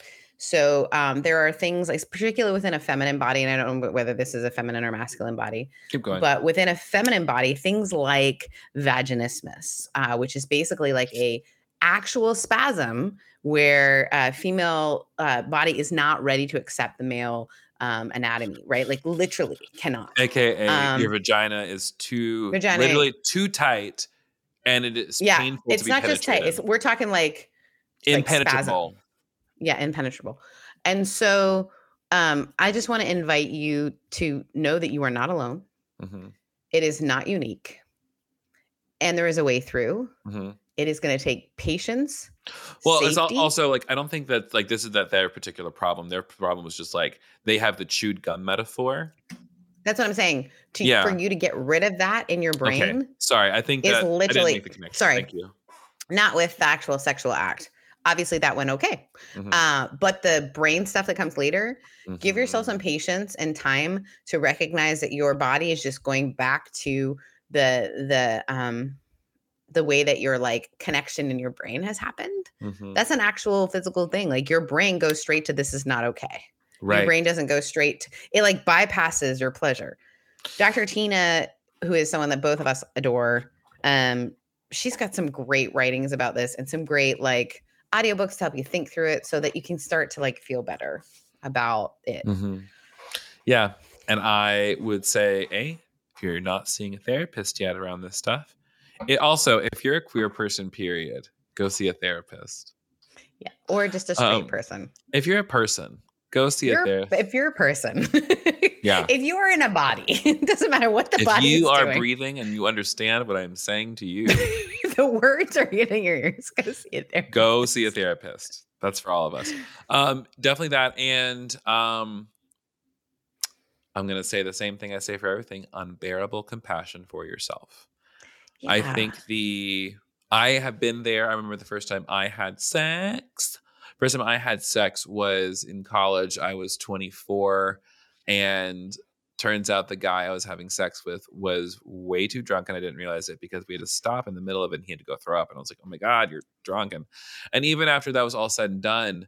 So um, there are things like, particularly within a feminine body, and I don't know whether this is a feminine or masculine body, Keep going. But within a feminine body, things like vaginismus, uh, which is basically like a actual spasm where a female uh, body is not ready to accept the male um, anatomy, right? Like literally cannot. A K A um, your vagina is too, vagina, literally too tight, and it is yeah, painful it's to be not just tight. It's, we're talking like impenetrable. Like Yeah, impenetrable. And so um, I just want to invite you to know that you are not alone. Mm-hmm. It is not unique. And there is a way through. Mm-hmm. It is going to take patience. Well, safety. It's also like, I don't think that like this is that their particular problem. Their problem was just like they have the chewed gum metaphor. That's what I'm saying. To, yeah. For you to get rid of that in your brain. Okay. Sorry, I think that literally, I didn't make the connection. Sorry. Thank you. Not with the actual sexual act. Obviously that went okay. Mm-hmm. Uh, but the brain stuff that comes later, mm-hmm. give yourself some patience and time to recognize that your body is just going back to the, the, um, the way that your like connection in your brain has happened. Mm-hmm. That's an actual physical thing. Like your brain goes straight to, this is not okay. Right. Your brain doesn't go straight. To, it like bypasses your pleasure. Doctor Tina, who is someone that both of us adore, um, she's got some great writings about this and some great like audiobooks to help you think through it so that you can start to like feel better about it. Mm-hmm. Yeah. And I would say, A, if you're not seeing a therapist yet around this stuff, it also, if you're a queer person, period, go see a therapist. Yeah. Or just a straight um, person. If you're a person, go see you're, a therapist. If you're a person. Yeah. If you are in a body, it doesn't matter what the if body is doing. If you are doing. breathing and you understand what I'm saying to you. The words are hitting your ears. Go see a therapist. Go see a therapist. That's for all of us. Um, definitely that. And um, I'm going to say the same thing I say for everything. Unbearable compassion for yourself. Yeah. I think the, I have been there. I remember the first time I had sex. First time I had sex was in college. I was twenty-four, and turns out the guy I was having sex with was way too drunk, and I didn't realize it because we had to stop in the middle of it and he had to go throw up. And I was like, oh my God, you're drunk. And, and even after that was all said and done,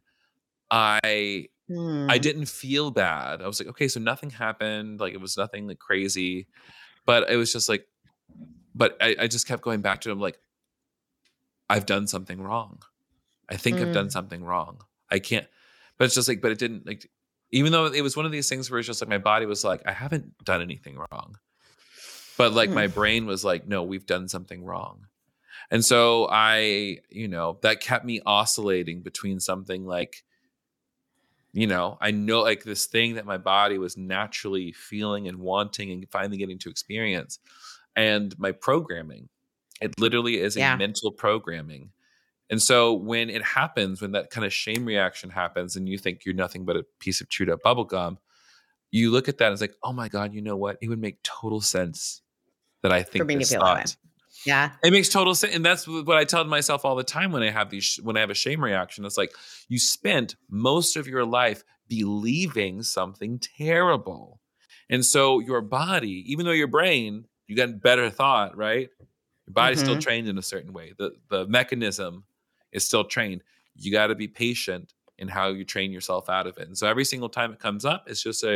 I mm. I didn't feel bad. I was like, okay, so nothing happened. Like it was nothing like crazy. But it was just like, but I, I just kept going back to him like, I've done something wrong. I think mm. I've done something wrong. I can't, but it's just like, but it didn't like, even though it was one of these things where it's just like my body was like, I haven't done anything wrong. But like mm. my brain was like, no, we've done something wrong. And so I, you know, that kept me oscillating between something like, you know, I know like this thing that my body was naturally feeling and wanting and finally getting to experience. And my programming, it literally is a yeah. mental programming. And so when it happens, when that kind of shame reaction happens and you think you're nothing but a piece of chewed up bubble gum, you look at that and it's like, oh my God, you know what? It would make total sense that I think this thought. Yeah. It makes total sense. And that's what I tell myself all the time when I have these, when I have a shame reaction. It's like, you spent most of your life believing something terrible. And so your body, even though your brain, you got better thought, right? Your body's mm-hmm. still trained in a certain way. The the mechanism is still trained. You got to be patient in how you train yourself out of it. And so every single time it comes up, it's just a,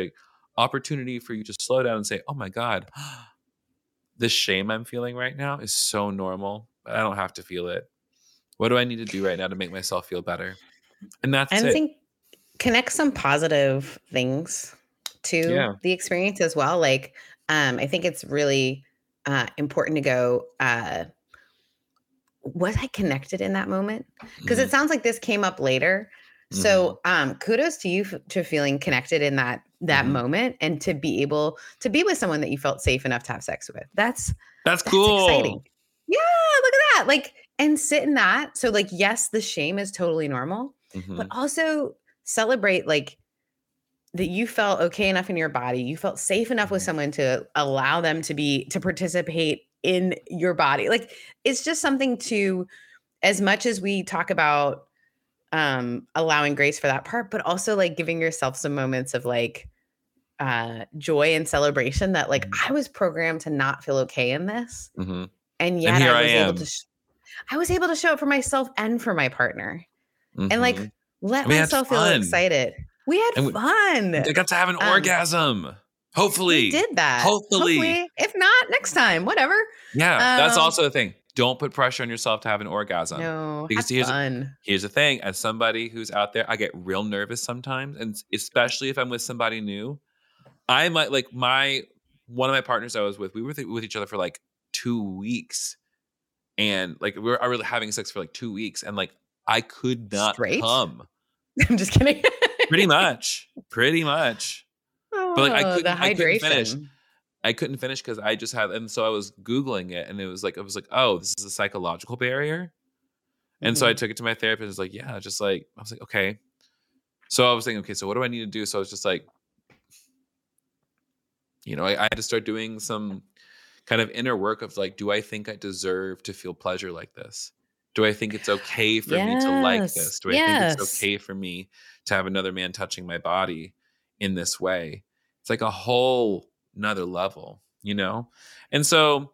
opportunity for you to slow down and say, oh my God, this shame I'm feeling right now is so normal, but I don't have to feel it. What do I need to do right now to make myself feel better? And that's and it. I think connect some positive things to Yeah. the experience as well. Like, um, I think it's really uh, important to go, uh, was I connected in that moment? Because Mhm. it sounds like this came up later. So um, kudos to you f- to feeling connected in that that Mhm. moment and to be able to be with someone that you felt safe enough to have sex with. That's That's that's cool. exciting. Yeah, look at that. Like, and sit in that. So like, yes, the shame is totally normal, but Mhm. also celebrate like that you felt okay enough in your body. You felt safe enough with Mhm. someone to allow them to be to participate in your body. Like it's just something to, as much as we talk about um allowing grace for that part, but also like giving yourself some moments of like uh joy and celebration that like Mhm. I was programmed to not feel okay in this. Mhm. And yet And here I I was able to am. sh- I was able to show up for myself and for my partner and like Mhm. let We had myself feel fun. excited. We had And we, fun. I got to have an Um, orgasm. We Hopefully. did that. Hopefully. Hopefully, if not, next time, whatever. Yeah. That's Um, also the thing. Don't put pressure on yourself to have an orgasm. no, Because have here's fun. here's the thing. As somebody who's out there, I get real nervous sometimes. And especially if I'm with somebody new. I might like my one of my partners I was with, we were th- with each other for like two weeks. And like we were already having sex for like two weeks. And like I could not Straight? come. I'm just kidding. Pretty much. Pretty much. But like I Oh, the couldn't I couldn't finish. hydration. I couldn't finish because I just had, and so I was Googling it, and it was like, I was like, oh, this is a psychological barrier. And so I Mhm. took it to my therapist. It's like, yeah, just like, I was like, okay. So I was thinking, okay, so what do I need to do? So I was just like, you know, I, I had to start doing some kind of inner work of like, do I think I deserve to feel pleasure like this? Do I think it's okay for me to like Yes. this? Do I Yes. think it's okay for me to have another man touching my body in this way? It's like a whole another level, you know? And so,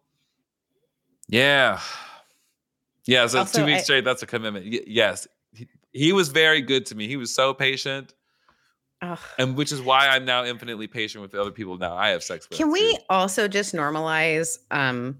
yeah. Yeah, so Also, two weeks I- straight, that's a commitment. Y- yes. He, he was very good to me. He was so patient. Ugh. And which is why I'm now infinitely patient with the other people now I have sex with. Can we too. also just normalize um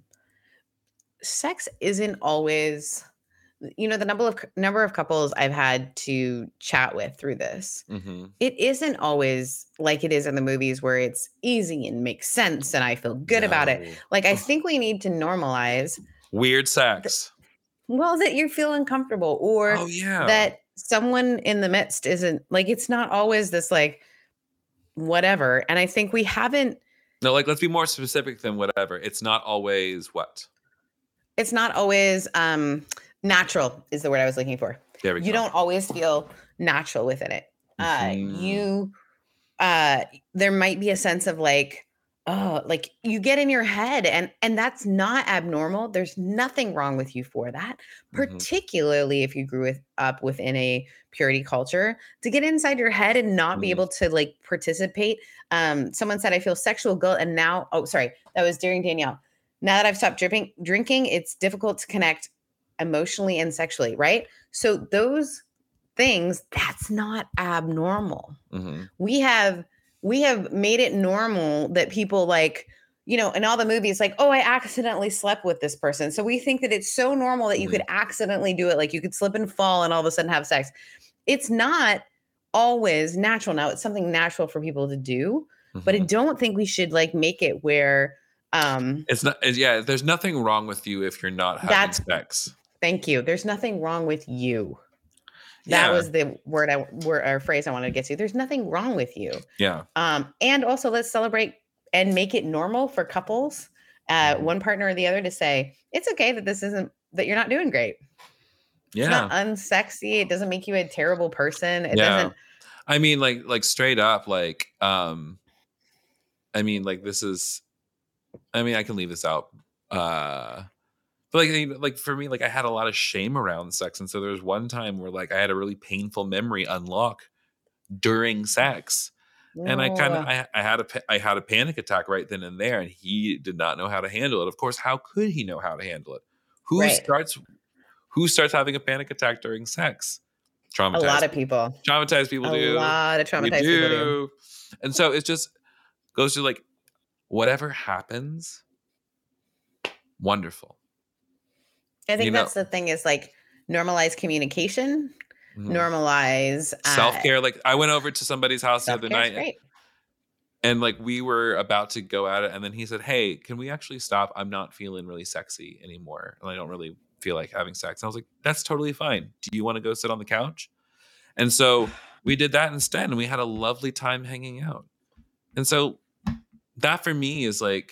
sex isn't always, you know, the number of number of couples I've had to chat with through this. Mhm. It isn't always like it is in the movies where it's easy and makes sense and I feel good about it. No. Like I think we need to normalize Weird sex. well that you feel uncomfortable or Oh, yeah. that someone in the midst isn't like it's not always this like whatever. And I think we haven't No, like, let's be more specific than whatever. It's not always what? it's not always um natural is the word I was looking for. There we You go. don't always feel natural within it. Uh Mhm. you uh there might be a sense of like oh like you get in your head and and that's not abnormal. There's nothing wrong with you for that, Mhm. particularly if you grew with, up within a purity culture to get inside your head and not be Mhm. able to like participate. Um someone said I feel sexual guilt and now oh sorry that was during Danielle. Now that I've stopped dripping drinking it's difficult to connect emotionally and sexually, right? So those things that's not abnormal. Mhm. We have we have made it normal that people like, you know, in all the movies, like, oh, I accidentally slept with this person. So we think that it's so normal that you Mhm. could accidentally do it. Like you could slip and fall and all of a sudden have sex. It's not always natural. Now it's something natural for people to do, but I Mhm. don't think we should like make it where um It's not, it's- yeah, there's nothing wrong with you if you're not having That's- sex. thank you. There's nothing wrong with you. That Yeah. was the word I word or phrase I wanted to get to. There's nothing wrong with you. Yeah. Um, and also let's celebrate and make it normal for couples, uh, Mhm. one partner or the other to say, it's okay that this isn't that you're not doing great. It's not Yeah. unsexy. It doesn't make you a terrible person. It Yeah. doesn't I mean, like, like straight up, like, um, I mean, like, this is, I mean, I can leave this out. Uh, but like, I mean, like for me, like I had a lot of shame around sex. And so there was one time where like I had a really painful memory unlock during sex. And I kind of, no. I, I had a, pa- I had a panic attack right then and there, and he did not know how to handle it. Of course, how could he know how to handle it? Who Right. starts, who starts having a panic attack during sex? Traumatized. A lot of people. Traumatized people A do. lot of We traumatized people do. do. And so it's just, goes through like, whatever happens, wonderful. I think You know- that's the thing is like normalize communication, Mhm. normalize uh, Self-care. Like I went over to somebody's house the other self-care is night great. and like we were about to go at it. And then he said, hey, can we actually stop? I'm not feeling really sexy anymore. And I don't really feel like having sex. And I was like, that's totally fine. Do you want to go sit on the couch? And so we did that instead. And we had a lovely time hanging out. And so that for me is like,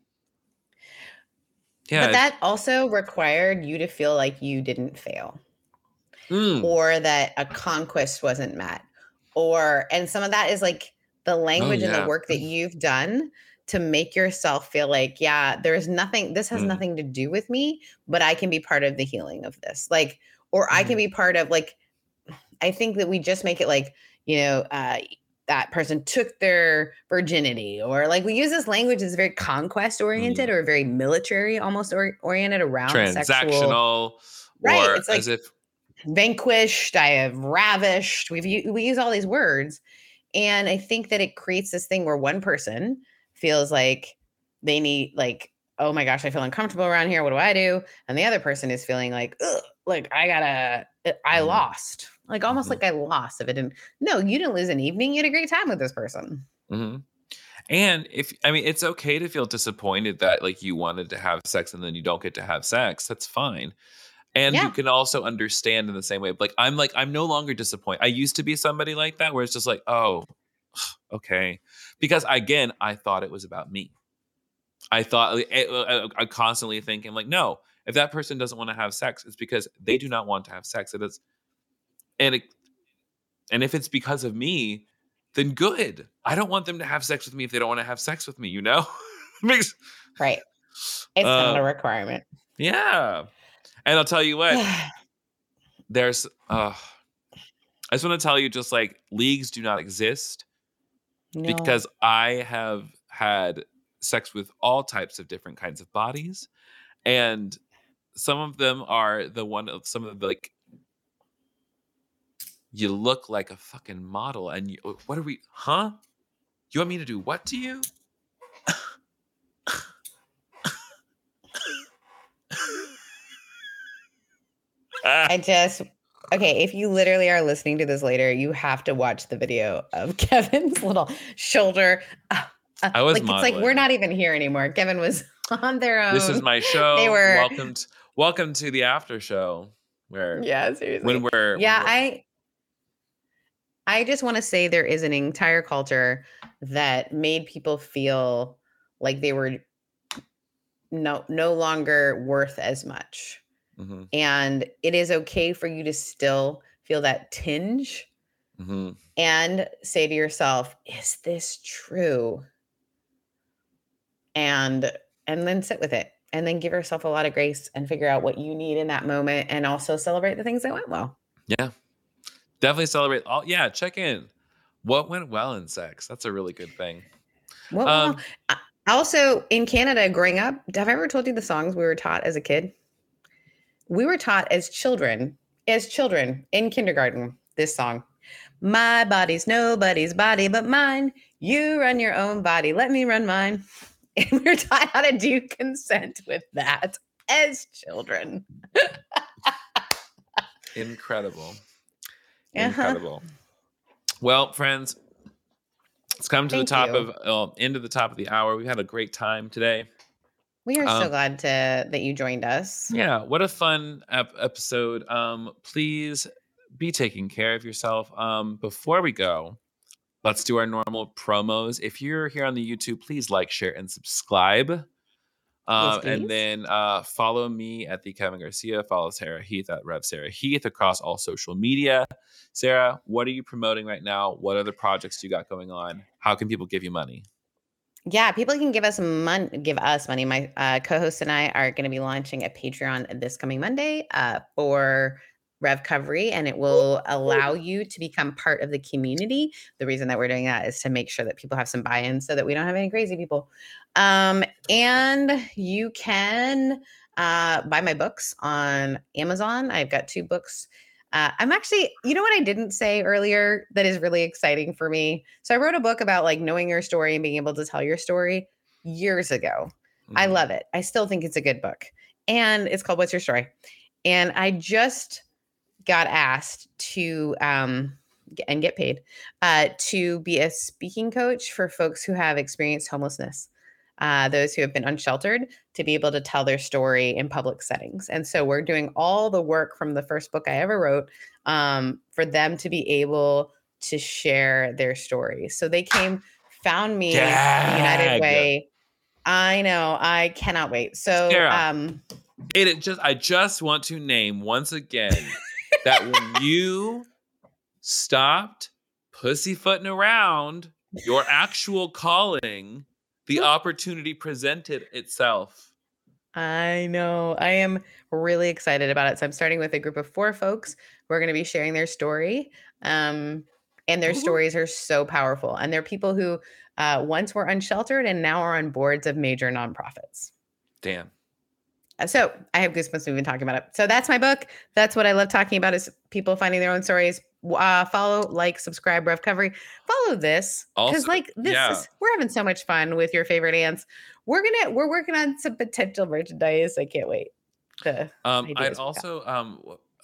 yeah. But that also required you to feel like you didn't fail. Mm. Or that a conquest wasn't met, or and some of that is like the language Oh, and yeah. the work that you've done to make yourself feel like, yeah, there's nothing, this has Mm. nothing to do with me, but I can be part of the healing of this. Like, or I can Mhm. be part of like, I think that we just make it like, you know, uh, that person took their virginity, or like we use this language that's very conquest oriented or very military almost or, oriented around sexual. Transactional. Right, Or it's like- as if Vanquished, I have ravished. We've u- we use all these words, and I think that it creates this thing where one person feels like they need like, oh my gosh, I feel uncomfortable around here. What do I do? And the other person is feeling like, ugh, like I gotta, I Mhm. lost, like almost Mhm. like I lost if it didn't. No, you didn't lose an evening. You had a great time with this person. Mhm. And if I mean, it's okay to feel disappointed that like you wanted to have sex and then you don't get to have sex. That's fine. And Yeah. you can also understand in the same way. Like I'm like I'm no longer disappointed. I used to be somebody like that where it's just like, oh, okay, because again, I thought it was about me. I thought I, I constantly thinking like, no, if that person doesn't want to have sex, it's because they do not want to have sex. It is, and it, and if it's because of me, then good. I don't want them to have sex with me if they don't want to have sex with me. You know, makes Right. It's Uh, not a requirement. yeah. And I'll tell you what, there's. Uh, I just want to tell you, just like leagues do not exist No. because I have had sex with all types of different kinds of bodies, and some of them are the one of some of the like. You look like a fucking model, and you, what are we? Huh? You want me to do what to you? I just okay. If you literally are listening to this later, you have to watch the video of Kevin's little shoulder. Uh, uh, I was like it's like we're modeling. not even here anymore. Kevin was on their own. This is my show. They were- welcome, to, welcome to the after show, where yeah, seriously. when we're yeah, when we're- I I just want to say there is an entire culture that made people feel like they were no no longer worth as much. Mhm, And it is okay for you to still feel that tinge mhm. and say to yourself, is this true? And and then sit with it and then give yourself a lot of grace and figure out what you need in that moment and also celebrate the things that went well. Yeah, definitely celebrate. All yeah, check in. What went well in sex? That's a really good thing. Well, Um, well, I- also in Canada growing up, have I ever told you the songs we were taught as a kid? We were taught as children, as children in kindergarten, this song. My body's nobody's body but mine. You run your own body. Let me run mine. And we were taught how to do consent with that as children. Incredible. Uh-huh. Incredible. Well, friends, it's come to Thank the top you. of uh, into the top of the hour. We've had a great time today. We are so Um, glad to that you joined us. Yeah, what a fun ep- episode. Um, please be taking care of yourself. Um, before we go, let's do our normal promos. If you're here on the YouTube, please like, share, and subscribe. Uh, Yes, and please. then uh, follow me at the Kevin Garcia. Follow Sarah Heath at Rev Sarah Heath across all social media. Sarah, what are you promoting right now? What other projects do you got going on? How can people give you money? Yeah, people can give us money. Give us money. My uh, co-host and I are going to be launching a Patreon this coming Monday uh, for Revcovery, and it will allow you to become part of the community. The reason that we're doing that is to make sure that people have some buy-in, so that we don't have any crazy people. Um, and you can uh, buy my books on Amazon. I've got two books Uh, I'm actually, you know what I didn't say earlier that is really exciting for me? So I wrote a book about like knowing your story and being able to tell your story years ago. Mm-hmm. I love it. I still think it's a good book. And it's called What's Your Story? And I just got asked to, um, and get paid uh, to be a speaking coach for folks who have experienced homelessness. Uh, those who have been unsheltered, to be able to tell their story in public settings. And so we're doing all the work from the first book I ever wrote um, for them to be able to share their story. So they came, found me Dag. the United Way. I know. I cannot wait. So um, it, it just, I just want to name once again that when you stopped pussyfooting around your actual calling, the opportunity presented itself. I know. I am really excited about it. So I'm starting with a group of four folks who are going to be sharing their story. Um, and their Ooh. stories are so powerful. And they're people who uh, once were unsheltered and now are on boards of major nonprofits. Damn. So I have goosebumps even talking about it. So that's my book. That's what I love talking about, is people finding their own stories. Uh, follow, like, subscribe, Rev Recovery. Follow this, because like this yeah. is, we're having so much fun with your favorite ants. We're gonna we're working on some potential merchandise. I can't wait. To um, I'd also um,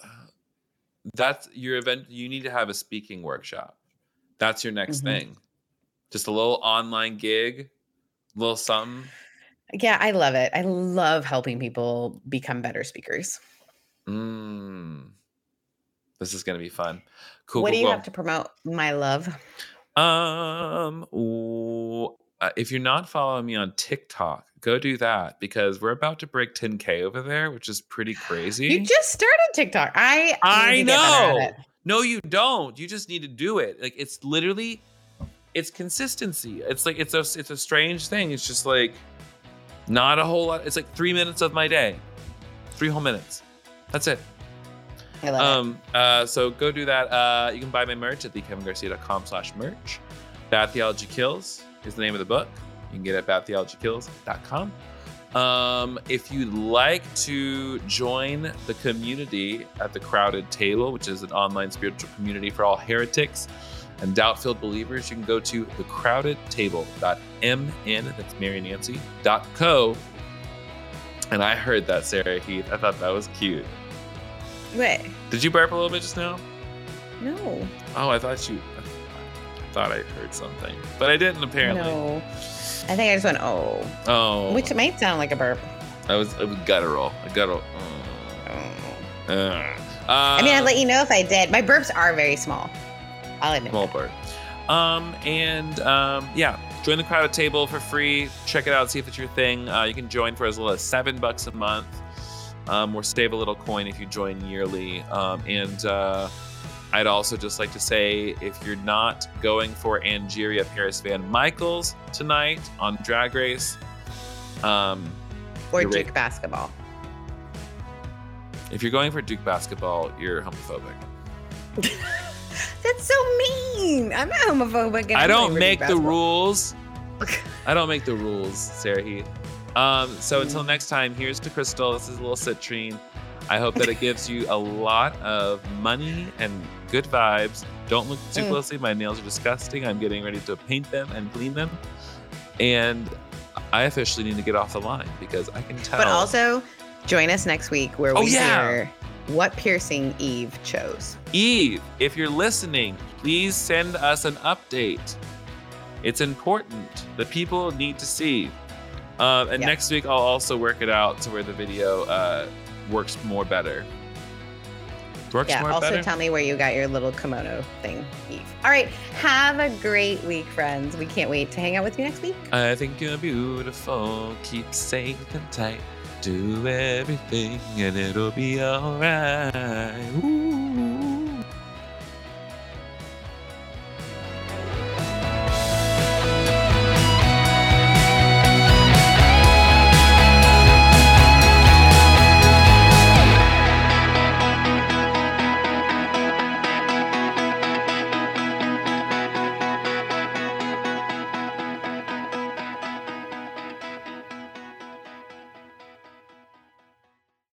that's your event. You need to have a speaking workshop. That's your next mm-hmm. thing. Just a little online gig, a little something. Yeah, I love it. I love helping people become better speakers. Mm. This is going to be fun. Cool. What cool, do you cool. have to promote, my love? Um, ooh, uh, if you're not following me on TikTok, go do that, because we're about to break ten K over there, which is pretty crazy. You just started TikTok. I I know. No, you don't. You just need to do it. Like, it's literally, it's consistency. It's like, it's a, it's a strange thing. It's just like not a whole lot. It's like three minutes of my day, three whole minutes. That's it. I love um, it. Uh, so go do that. Uh, you can buy my merch at the kevin garcia dot com slash merch. Bad Theology Kills is the name of the book. You can get it at bad theology kills dot com. Um, if you'd like to join the community at the Crowded Table, which is an online spiritual community for all heretics and doubt-filled believers, you can go to the crowded table dot m n, that's Mary Nancy, dot co. And I heard that, Sarah Heath. I thought that was cute. What? Did you burp a little bit just now? No. Oh, I thought you... I thought I heard something. But I didn't, apparently. No. I think I just went, oh. Oh. Which might sound like a burp. I was, it was guttural. A guttural. Oh. Uh, uh, I mean, I'd let you know if I did. My burps are very small. I'll admit Small that. burp. Um, and, um, yeah. Join the Crowded Table for free. Check it out. See if it's your thing. Uh, you can join for as little as seven bucks a month. Um, or save a little coin if you join yearly. Um, and uh, I'd also just like to say, if you're not going for Angeria Paris Van Michaels tonight on Drag Race, um, or Duke right. basketball. If you're going for Duke basketball, you're homophobic. That's so mean. I'm not homophobic. I don't make the rules. I don't make the rules, Sarah Heath. Um, so until next time, here's to Crystal. This is a little citrine. I hope that it gives you a lot of money and good vibes. Don't look too closely. My nails are disgusting. I'm getting ready to paint them and clean them. And I officially need to get off the line because I can tell. But also, join us next week where we oh, yeah. hear what piercing Eve chose. Eve, if you're listening, please send us an update. It's important. The people need to see. Uh, and yep. next week, I'll also work it out to where the video uh, works more better. Works yeah, more also better? Tell me where you got your little kimono thing, Eve. All right, have a great week, friends. We can't wait to hang out with you next week. I think you're beautiful. Keep safe and tight. Do everything and it'll be all right. Ooh.